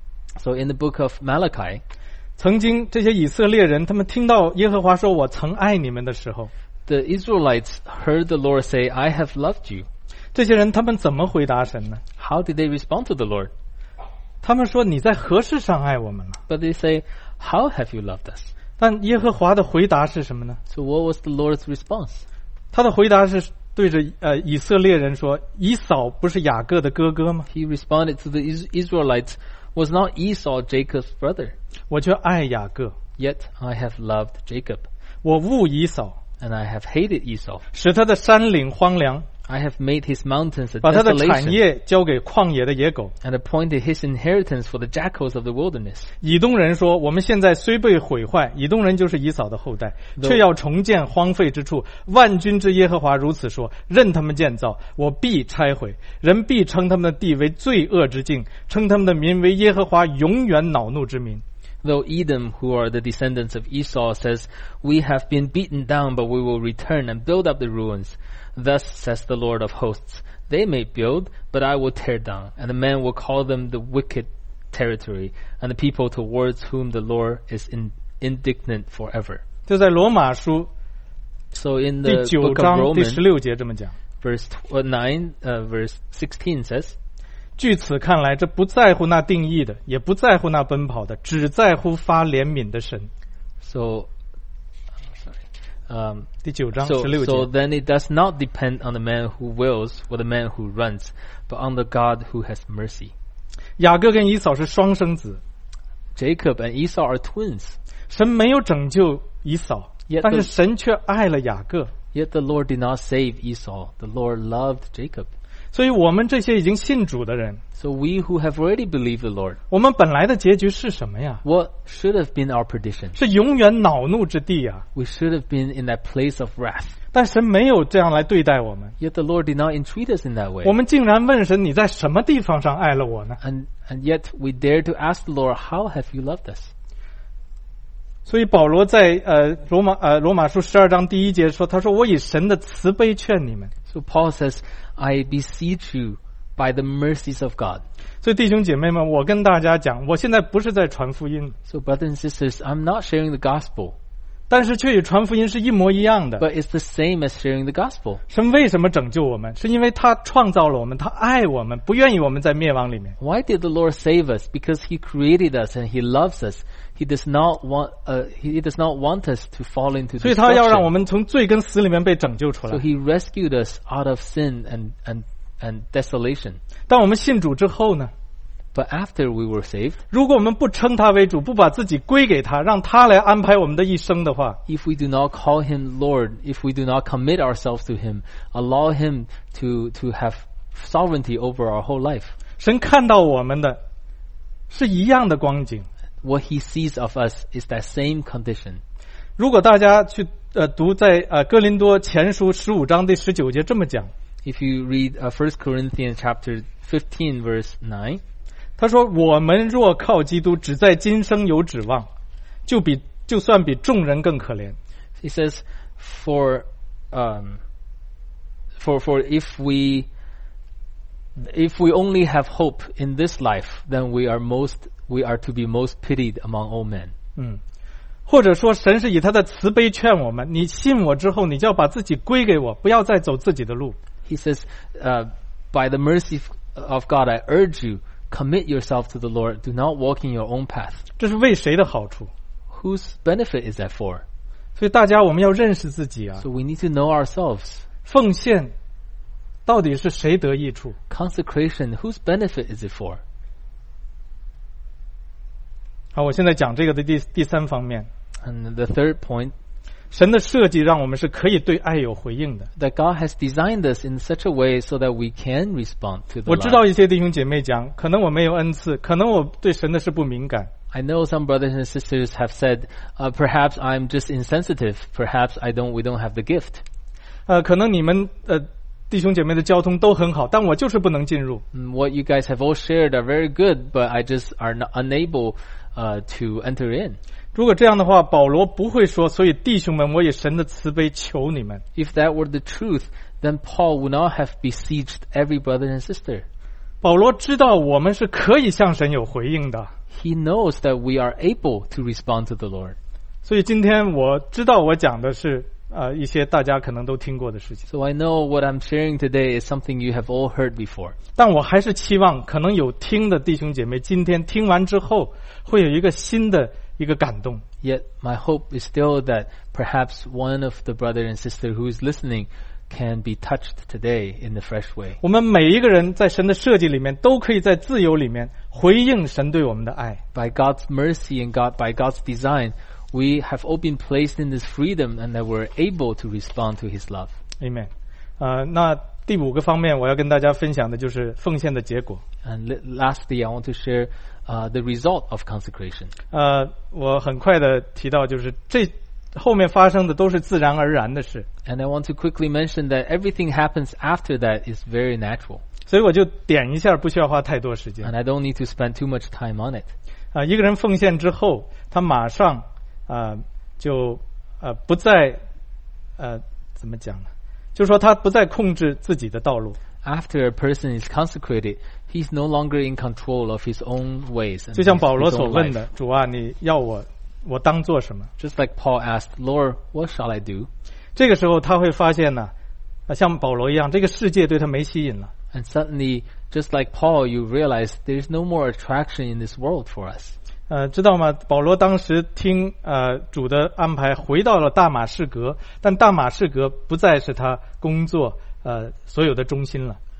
[SPEAKER 2] So in the book of Malachi,
[SPEAKER 1] 曾经这些以色列人，他们听到耶和华说我曾爱你们的时候，
[SPEAKER 2] the Israelites heard the Lord say, I have loved you.
[SPEAKER 1] 这些人他们怎么回答神呢？
[SPEAKER 2] How did they respond to the Lord?
[SPEAKER 1] 他们说你在何事上爱我们了？
[SPEAKER 2] But they say, how have you loved us?
[SPEAKER 1] 但耶和华的回答是什么呢？
[SPEAKER 2] So what was the Lord's response?
[SPEAKER 1] 他的回答是对着呃以色列人说：以扫不是雅各的哥哥吗？
[SPEAKER 2] He responded to the Is- Israelites, was not Esau Jacob's brother?
[SPEAKER 1] 我却爱雅各，
[SPEAKER 2] Yet I have loved Jacob,
[SPEAKER 1] 我恶以扫，
[SPEAKER 2] and I have hated Esau.
[SPEAKER 1] 使他的山岭荒凉，
[SPEAKER 2] I have made his mountains a
[SPEAKER 1] 把他的产
[SPEAKER 2] desolation,
[SPEAKER 1] 业交给旷野的野狗。
[SPEAKER 2] and appointed his inheritance for the jackals of the wilderness.
[SPEAKER 1] 以东人说：我们现在虽被毁坏，以东人就是以扫的后代，却要重建荒废之处。万军之耶和华如此说：任他们建造，我必拆毁。人必称他们的地为罪恶之境，称他们的民为耶和华永远恼怒之民。
[SPEAKER 2] Though Edom, who are the descendants of Esau, says, We have been beaten down, but we will return and build up the ruins. Thus says the Lord of hosts, They may build, but I will tear down, and the man will call them the wicked territory, and the people towards whom the Lord is in, indignant forever.
[SPEAKER 1] 就在罗马书
[SPEAKER 2] So in
[SPEAKER 1] 第
[SPEAKER 2] the
[SPEAKER 1] 九
[SPEAKER 2] book of
[SPEAKER 1] 章第十
[SPEAKER 2] Romans,
[SPEAKER 1] 六节这么讲。
[SPEAKER 2] verse nine, uh, verse sixteen says,
[SPEAKER 1] 据此看来，这不在乎那定义的，也不在乎那奔跑的，只在乎发怜悯的神。
[SPEAKER 2] So, sorry. Um,
[SPEAKER 1] 第九章
[SPEAKER 2] So,
[SPEAKER 1] 十六节。
[SPEAKER 2] so then it does not depend on the man who wills or the man who runs, but on the God who has mercy.
[SPEAKER 1] 雅各跟以扫是双生子，
[SPEAKER 2] Jacob and Esau are twins.
[SPEAKER 1] 神没有拯救以扫，
[SPEAKER 2] Yet
[SPEAKER 1] 但是
[SPEAKER 2] the-
[SPEAKER 1] 神却爱了雅各。
[SPEAKER 2] Yet the Lord did not save Esau. The Lord loved Jacob.
[SPEAKER 1] 所以我们这些已经信主的人，
[SPEAKER 2] So we who have already believed the Lord,
[SPEAKER 1] 我们本来的结局是什么呀？
[SPEAKER 2] what should have been our perdition?
[SPEAKER 1] 是永远恼怒之地啊！
[SPEAKER 2] We should have been in that place of wrath.
[SPEAKER 1] 但神没有这样来对待我们，
[SPEAKER 2] Yet the Lord did not entreat us in that way.
[SPEAKER 1] 我们竟然问神：你在什么地方上爱了我呢？
[SPEAKER 2] And, and yet we dare to ask the Lord, how have you loved us?
[SPEAKER 1] 所以保罗在呃罗马呃罗马书十二章第一节说：“他说我以神的慈悲劝你们。”
[SPEAKER 2] So Paul says, I beseech you by the mercies of God.
[SPEAKER 1] 所以弟兄姐妹们，我跟大家讲，我现在不是在传福音，
[SPEAKER 2] So brothers and sisters, I'm not sharing the gospel,
[SPEAKER 1] 但是却与传福音是一模一样的。
[SPEAKER 2] but it's the same as sharing the gospel.
[SPEAKER 1] 神为什么拯救我们？是因为他创造了我们，他爱我们，不愿意我们在灭亡里面。
[SPEAKER 2] Why did the Lord save us? Because He created us and He loves us. He does not want, uh, He does not want us to fall into
[SPEAKER 1] 所以他要让我
[SPEAKER 2] destruction.
[SPEAKER 1] 们从罪跟死里面被拯救出
[SPEAKER 2] So
[SPEAKER 1] 来。
[SPEAKER 2] He rescued us out of sin and, and, and desolation.
[SPEAKER 1] 当我们信主之后呢，
[SPEAKER 2] But after we were saved,
[SPEAKER 1] 如果我们不称他为主，不把自己归给他，让他来安排我们的一生的话，
[SPEAKER 2] if we do not call Him Lord, if we do not commit ourselves to Him, allow Him to, to have sovereignty over our whole life,
[SPEAKER 1] 神看到我们的是一样的光景。
[SPEAKER 2] what He sees of us is that same condition.
[SPEAKER 1] 如果大家去呃读在呃哥林多前书十五章第十九节这么讲，
[SPEAKER 2] If you read uh, First Corinthians chapter fifteen, verse nine,
[SPEAKER 1] 他说：“我们若靠基督，只在今生有指望，就比就算比众人更可怜。
[SPEAKER 2] he says, "For, um, for, for if we, if we only have hope in this life, then we are most, we are to be most pitied among all men."
[SPEAKER 1] 嗯，或者说，神是以他的慈悲劝我们：你信我之后，你就要把自己归给我，不要再走自己的路。
[SPEAKER 2] He says, uh, "By the mercy of God, I urge you, commit yourself to the Lord. Do not walk in your own path."
[SPEAKER 1] 这是为谁的好处？
[SPEAKER 2] Whose benefit is that for?
[SPEAKER 1] 所以大家我们要认识自己啊，
[SPEAKER 2] So we need to know ourselves.
[SPEAKER 1] 奉献到底是谁得益处？
[SPEAKER 2] Consecration, whose benefit is it for?
[SPEAKER 1] 好，我现在讲这个的第第三方面，
[SPEAKER 2] And the third point,
[SPEAKER 1] 神的设计让我们是可以对爱有回应的。
[SPEAKER 2] that God has designed us in such a way so that we can respond to the
[SPEAKER 1] 我知道
[SPEAKER 2] love.
[SPEAKER 1] 一些弟兄姐妹讲，可能我没有恩赐，可能我对神的事不敏感。
[SPEAKER 2] I know some brothers and sisters have said, uh, perhaps I'm just insensitive. Perhaps I don't, we don't have the gift.
[SPEAKER 1] 呃，可能你们呃弟兄姐妹的交通都很好，但我就是不能进入。
[SPEAKER 2] Mm, What you guys have all shared are very good, but I just are not unable uh, to enter in.
[SPEAKER 1] 如果这样的话，保罗不会说，所以弟兄们，我以神的慈悲求你们。
[SPEAKER 2] If that were the truth, then Paul would not have besieged every brother and sister.
[SPEAKER 1] 保罗知道我们是可以向神有回应的，
[SPEAKER 2] He knows that we are able to respond to the Lord.
[SPEAKER 1] 所以今天我知道我讲的是呃一些大家可能都听过的事情，
[SPEAKER 2] So I know what I'm sharing today is something you have all heard before.
[SPEAKER 1] 但我还是期望可能有听的弟兄姐妹，今天听完之后会有一个新的一个感动。
[SPEAKER 2] Yet my hope is still that perhaps one of the brother and sister who is listening can be touched today in a fresh way.
[SPEAKER 1] 我们每一个人在神的设计里面，都可以在自由里面回应神对我们的爱。
[SPEAKER 2] By God's mercy and God, by God's design, we have all been placed in this freedom and that we're able to respond to His love.
[SPEAKER 1] Amen。呃，那第五个方面我要跟大家分享的就是奉献的结果。
[SPEAKER 2] And li- lastly, I want to share uh, the result of consecration.
[SPEAKER 1] 呃，我很快的提到，就是这后面发生的都是自然而然的事，
[SPEAKER 2] And I want to quickly mention that everything happens after that is very natural.
[SPEAKER 1] 所以我就点一下，不需要花太多时间。
[SPEAKER 2] And I don't need to spend too much time on it.
[SPEAKER 1] 啊、一个人奉献之后，他马上啊、呃就呃不再呃怎么讲呢？就是说他不再控制自己的道路。
[SPEAKER 2] After a person is consecrated, he's no longer in control of his own ways. And
[SPEAKER 1] 就像
[SPEAKER 2] his-
[SPEAKER 1] 保罗
[SPEAKER 2] his
[SPEAKER 1] 所
[SPEAKER 2] own
[SPEAKER 1] 问
[SPEAKER 2] life.
[SPEAKER 1] 的，主啊，你要我我当做什么？
[SPEAKER 2] Just like Paul asked, Lord, what shall I do?
[SPEAKER 1] 这个时候他会发现呢，啊，像保罗一样，这个世界对他没吸引了。
[SPEAKER 2] And suddenly, just like Paul, you realize there's no more attraction in this world for us.
[SPEAKER 1] 呃，知道吗？保罗当时听呃主的安排，回到了大马士革，但大马士革不再是他工作呃所有的中心了。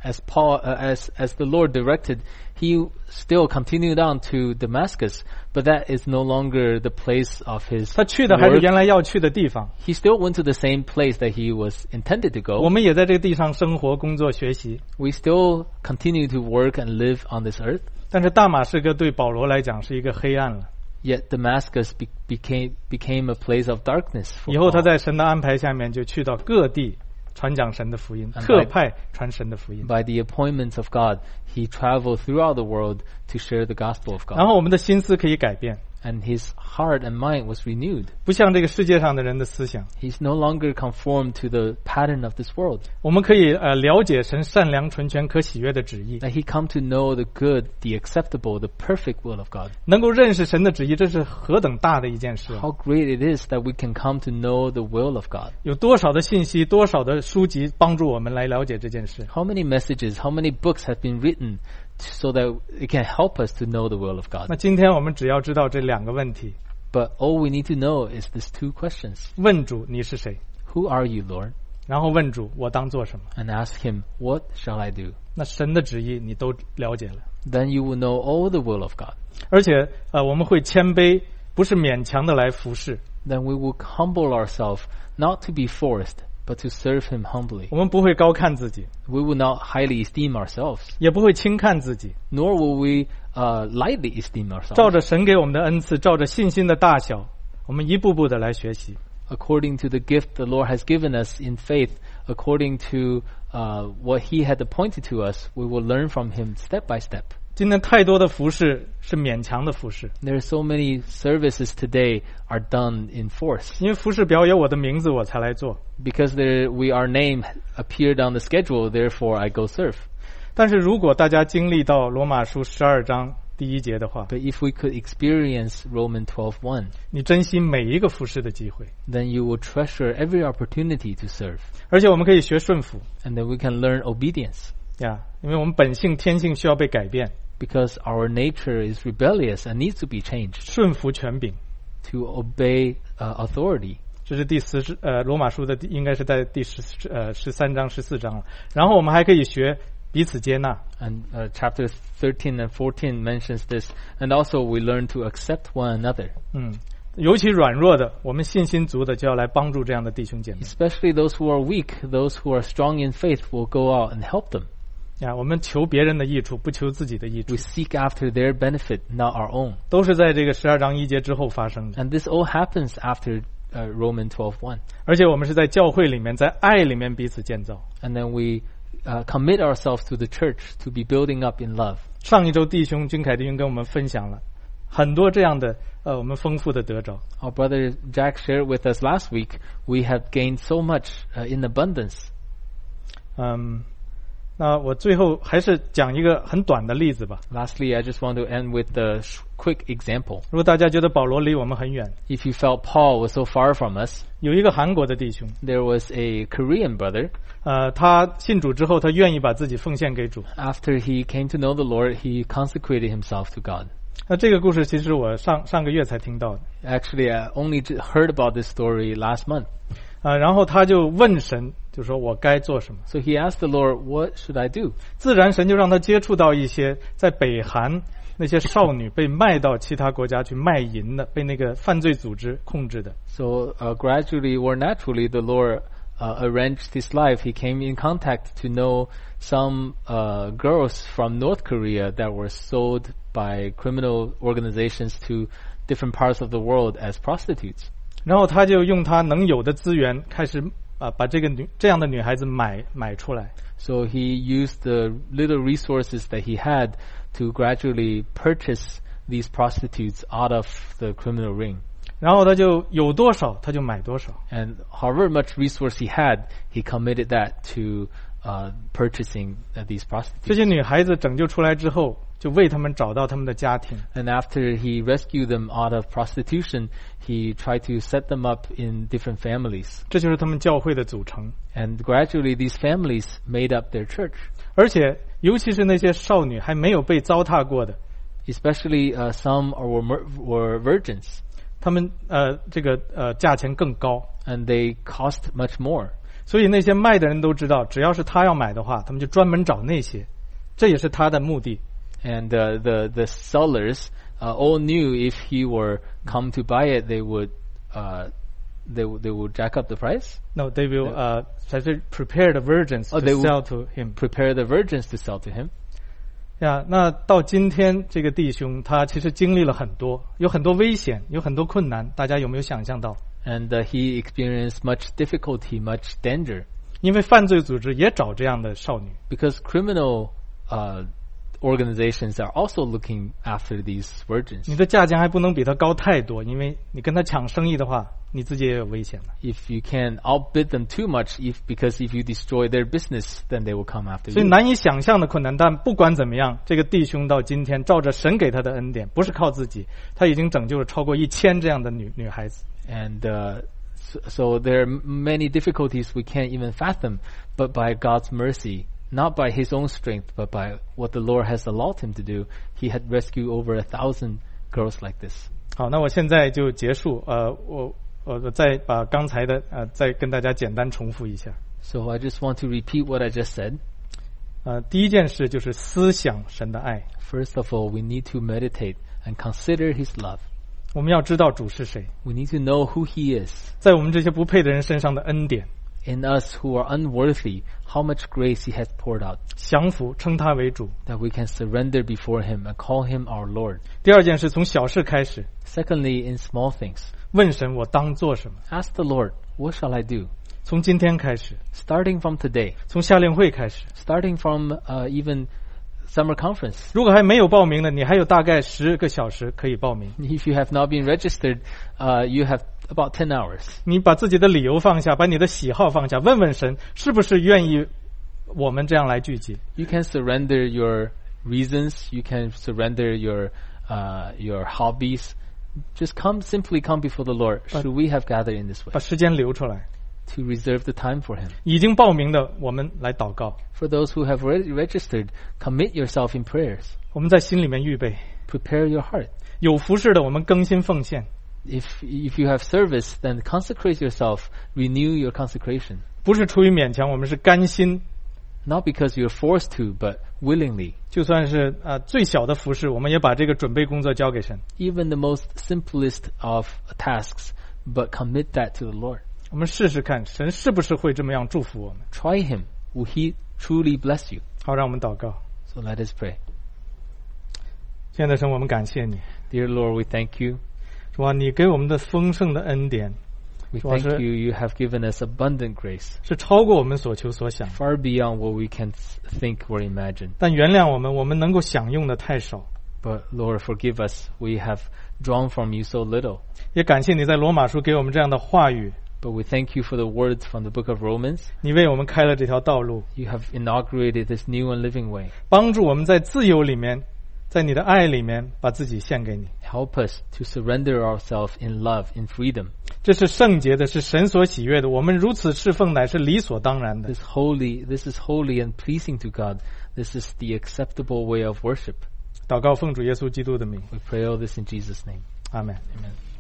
[SPEAKER 2] As Paul, uh, as as the Lord directed, he still continued on to Damascus, but that is no longer the place of his
[SPEAKER 1] 他去的还是
[SPEAKER 2] work.
[SPEAKER 1] 原来要去的地方。
[SPEAKER 2] He still went to the same place that he was intended to
[SPEAKER 1] 我
[SPEAKER 2] go.
[SPEAKER 1] 们也在这个地上生活、工作、学习。
[SPEAKER 2] We still continue to work and live on this earth.
[SPEAKER 1] 但是大马士革对保罗来讲是一个黑暗了。
[SPEAKER 2] Yet Damascus be- became became a place of darkness for
[SPEAKER 1] 以后他
[SPEAKER 2] Paul.
[SPEAKER 1] 在神的安排下面，就去到各地传讲神的福音，
[SPEAKER 2] And
[SPEAKER 1] 特
[SPEAKER 2] by-
[SPEAKER 1] 派传神的福音。
[SPEAKER 2] By the appointments of God, he traveled throughout the world to share the gospel of
[SPEAKER 1] 然
[SPEAKER 2] God.
[SPEAKER 1] 后我们的心思可以改变，
[SPEAKER 2] And his heart and mind was renewed.
[SPEAKER 1] 不像这个世界上的人的思想。
[SPEAKER 2] He's no longer conformed to the pattern of this world.
[SPEAKER 1] 我们可以呃了解神善良、纯全、可喜悦的旨意，
[SPEAKER 2] That he come to know the good, the acceptable, the perfect will of God.
[SPEAKER 1] 能够认识神的旨意，这是何等大的一件事啊！
[SPEAKER 2] How great it is that we can come to know the will of God.
[SPEAKER 1] 有多少的信息，多少的书籍帮助我们来了解这件事。
[SPEAKER 2] How many messages, how many books have been written so that it can help us to know the will of God?
[SPEAKER 1] 那今天我们只要知道这两个问题：
[SPEAKER 2] But all we need to know is these two questions.
[SPEAKER 1] 问主你是谁，
[SPEAKER 2] Who are you, Lord?
[SPEAKER 1] 然后问主我当做什么。
[SPEAKER 2] And ask him, what shall I do?
[SPEAKER 1] 那神的旨意你都了解了，
[SPEAKER 2] Then you will know all the will of God.
[SPEAKER 1] 而且呃我们会谦卑，不是勉强的来服侍，
[SPEAKER 2] Then we will humble ourselves, not to be forced, but to serve him humbly.
[SPEAKER 1] 我们不会高看自己，
[SPEAKER 2] We will not highly esteem ourselves,
[SPEAKER 1] 也不会轻看自己，
[SPEAKER 2] nor will we uh, lightly esteem
[SPEAKER 1] 照
[SPEAKER 2] ourselves.
[SPEAKER 1] 着神给我们的恩赐，照着信心的大小，我们一步步的来学习。
[SPEAKER 2] According to the gift the Lord has given us in faith, according to uh, what he had appointed to us, we will learn from him step by step.
[SPEAKER 1] 今天太多的服饰是勉强的服饰，
[SPEAKER 2] There are so many services today are done in force.
[SPEAKER 1] 因为服饰表有我的名字我才来做。
[SPEAKER 2] Because there, we, our name appeared on the schedule, therefore I go serve.
[SPEAKER 1] 但是如果大家经历到罗马书十二章第一节的话，
[SPEAKER 2] But if we could experience Romans twelve one,
[SPEAKER 1] 你珍惜每一个服饰的机会，
[SPEAKER 2] then you will treasure every opportunity to serve.
[SPEAKER 1] 而且我们可以学顺服
[SPEAKER 2] And then we can learn obedience.
[SPEAKER 1] 呀，因为我们本性天性需要被改变，
[SPEAKER 2] Because our nature is rebellious and needs to be changed
[SPEAKER 1] 顺服权柄。
[SPEAKER 2] to obey uh, authority.
[SPEAKER 1] 这是第十呃罗马书的第应该是在第十呃十三章十四章了。然后我们还可以学彼此接纳，
[SPEAKER 2] And uh, chapter thirteen and fourteen mentions this. And also we learn to accept one another.
[SPEAKER 1] 嗯，尤其软弱的，我们信心足的就要来帮助这样的弟兄姐妹
[SPEAKER 2] Especially those who are weak, those who are strong in faith will go out and help them.
[SPEAKER 1] 呀。我们求别人的益处，不求自己的益处
[SPEAKER 2] We，seek after their benefit, not our own.
[SPEAKER 1] 都是在这个十二章一节之后发生的。
[SPEAKER 2] And this all happens after uh, Romans twelve one.
[SPEAKER 1] 而且我们是在教会里面，在爱里面彼此建造。
[SPEAKER 2] And then we uh, commit ourselves to the church to be building up in love.
[SPEAKER 1] 上一周弟兄君凯弟兄跟我们分享了很多这样的呃我们丰富的得着。
[SPEAKER 2] Our brother Jack shared with us last week, we have gained so much uh, in abundance.
[SPEAKER 1] 嗯，那我最后还是讲一个很短的例子吧。
[SPEAKER 2] Lastly, I just want to end with a sh- quick example.
[SPEAKER 1] 如果大家觉得保罗离我们很远，
[SPEAKER 2] If you felt Paul was so far from us,
[SPEAKER 1] 有一个韩国的弟兄，
[SPEAKER 2] there was a Korean brother.
[SPEAKER 1] 呃，他信主之后，他愿意把自己奉献给主。
[SPEAKER 2] After he came to know the Lord, he consecrated himself to God.
[SPEAKER 1] 那这个故事其实我上上个月才听到的，
[SPEAKER 2] Actually, I only j- heard about this story last month.
[SPEAKER 1] 啊、然后他就问神，就说我该做什么？
[SPEAKER 2] So he asked the Lord, what should I do?
[SPEAKER 1] 自然神就让他接触到一些在北韩那些少女被卖到其他国家去卖淫的，被那个犯罪组织控制的。
[SPEAKER 2] So uh, gradually or naturally, the Lord uh, arranged his life. He came in contact to know some uh, girls from North Korea that were sold by criminal organizations to different parts of the world as prostitutes.
[SPEAKER 1] 然后他就用他能有的资源开始啊、把这个女这样的女孩子买买出来。
[SPEAKER 2] So he used the little resources that he had to gradually purchase these prostitutes out of the criminal ring.
[SPEAKER 1] 然后他就有多少他就买多少。
[SPEAKER 2] And however much resource he had, he committed that to uh, purchasing uh, these
[SPEAKER 1] 这
[SPEAKER 2] prostitutes.
[SPEAKER 1] 些女孩子拯救出来之后，就为他们找到他们的家庭。
[SPEAKER 2] And after he rescued them out of prostitution, he tried to set them up in different families.
[SPEAKER 1] 这就是他们教会的组成。
[SPEAKER 2] And gradually these families made up their church.
[SPEAKER 1] 而且，尤其是那些少女还没有被糟蹋过的，
[SPEAKER 2] Especially uh, some were, mer- were virgins.
[SPEAKER 1] 他们呃这个呃价钱更高。
[SPEAKER 2] And they cost much more.
[SPEAKER 1] 所以那些卖的人都知道，只要是他要买的话，他们就专门找那些，这也是他的目的。
[SPEAKER 2] And uh, the the sellers uh, all knew if he were come to buy it, they would uh, they would they would jack up the price.
[SPEAKER 1] No, they will uh, prepare the virgins
[SPEAKER 2] Oh,
[SPEAKER 1] to
[SPEAKER 2] they will
[SPEAKER 1] sell to him.
[SPEAKER 2] Prepare the virgins to sell to him.
[SPEAKER 1] 呀，那到今天这个弟兄他其实经历了很多，有很多危险，有很多困难，大家有没有想象到？
[SPEAKER 2] And uh, he experienced much difficulty, much danger.
[SPEAKER 1] 因为犯罪组织也找这样的少女。
[SPEAKER 2] Because criminal uh, organizations are also looking after these virgins.
[SPEAKER 1] 你的价钱还不能比他高太多，因为你跟他抢生意的话，你自己也有危险的。
[SPEAKER 2] If you can outbid them too much, if because if you destroy their business, then they will come after
[SPEAKER 1] 所以
[SPEAKER 2] you.
[SPEAKER 1] 难以想象的困难，但不管怎么样，这个弟兄到今天照着神给他的恩典，不是靠自己，他已经拯救了超过一千这样的女女孩子。
[SPEAKER 2] And uh, so, so there are many difficulties we can't even fathom, but by God's mercy, not by his own strength, but by what the Lord has allowed him to do, he had rescued over a thousand girls like this.
[SPEAKER 1] 好，那我现在就结束。呃，我我再把刚才的呃再跟大家简单重复一下。
[SPEAKER 2] So I just want to repeat what I just said.
[SPEAKER 1] 呃，第一件事就是思想神的爱，
[SPEAKER 2] First of all, we need to meditate and consider his love.
[SPEAKER 1] 我们要知道主是谁，
[SPEAKER 2] We need to know who he is.
[SPEAKER 1] 在我们这些不配的人身上的恩典，
[SPEAKER 2] In us who are unworthy, how much grace he has poured out,
[SPEAKER 1] 降服，称他为主。
[SPEAKER 2] that we can surrender before him and call him our Lord.
[SPEAKER 1] 第二件事从小事开始，
[SPEAKER 2] Secondly, in small things,
[SPEAKER 1] 问神我当做什么。
[SPEAKER 2] ask the Lord, what shall I do?
[SPEAKER 1] 从今天开始，
[SPEAKER 2] Starting from today,
[SPEAKER 1] 从夏令会开始，
[SPEAKER 2] starting from uh, even summer conference.
[SPEAKER 1] 如果还没有报名的，你还有大概十个小时可以报名。
[SPEAKER 2] If you have not been registered, uh, you have about ten hours.
[SPEAKER 1] 你把自己的理由放下，把你的喜好放下，问问神是不是愿意我们这样来聚集。
[SPEAKER 2] You can surrender your reasons. You can surrender your uh, your hobbies. Just come, simply come before the Lord. Should we have gathered in this way?
[SPEAKER 1] 把时间留出来。
[SPEAKER 2] To reserve the time for him.
[SPEAKER 1] 已经报名的，我们来祷告。
[SPEAKER 2] For those who have already registered, commit yourself in prayers.
[SPEAKER 1] 我们在心里面预备。
[SPEAKER 2] Prepare your heart.
[SPEAKER 1] 有服侍的，我们更新奉献。
[SPEAKER 2] If if you have service, then consecrate yourself. Renew your consecration.
[SPEAKER 1] 不是出于勉强，我们是甘心。
[SPEAKER 2] Not because you're forced to, but willingly.
[SPEAKER 1] 就算是呃最小的服侍，我们也把这个准备工作交给神。
[SPEAKER 2] Even the most simplest of tasks, but commit that to the Lord.
[SPEAKER 1] 我们试试看，神是不是会这么样祝福我们？
[SPEAKER 2] Try him. Will he truly bless you?
[SPEAKER 1] 好，让我们祷告。
[SPEAKER 2] So let us pray.
[SPEAKER 1] 亲爱的神，我们感谢你，
[SPEAKER 2] Dear Lord, we thank you.
[SPEAKER 1] 主啊，你给我们的丰盛的恩典
[SPEAKER 2] We
[SPEAKER 1] 主啊，
[SPEAKER 2] thank
[SPEAKER 1] 是
[SPEAKER 2] you. You have given us abundant grace,
[SPEAKER 1] 是超过我们所求所想，
[SPEAKER 2] far beyond what we can think or imagine.
[SPEAKER 1] 但原谅我们，我们能够享用的太少。
[SPEAKER 2] But Lord, forgive us. We have drawn from you so little.
[SPEAKER 1] 也感谢你在罗马书给我们这样的话语，
[SPEAKER 2] But we thank you for the words from the book of Romans.
[SPEAKER 1] 你为我们开了这条道路，
[SPEAKER 2] You have inaugurated this new and living way.
[SPEAKER 1] 帮助我们在自由里面，在你的爱里面把自己献给你。
[SPEAKER 2] Help us to surrender ourselves in love, in freedom.
[SPEAKER 1] 这是圣洁的，是神所喜悦的。我们如此侍奉，乃是理所当然的。
[SPEAKER 2] This holy, this is holy and pleasing to God. This is the acceptable way of worship.
[SPEAKER 1] 祷告奉主耶稣基督的名，
[SPEAKER 2] We pray all this in Jesus' name.
[SPEAKER 1] 阿门。
[SPEAKER 2] Amen.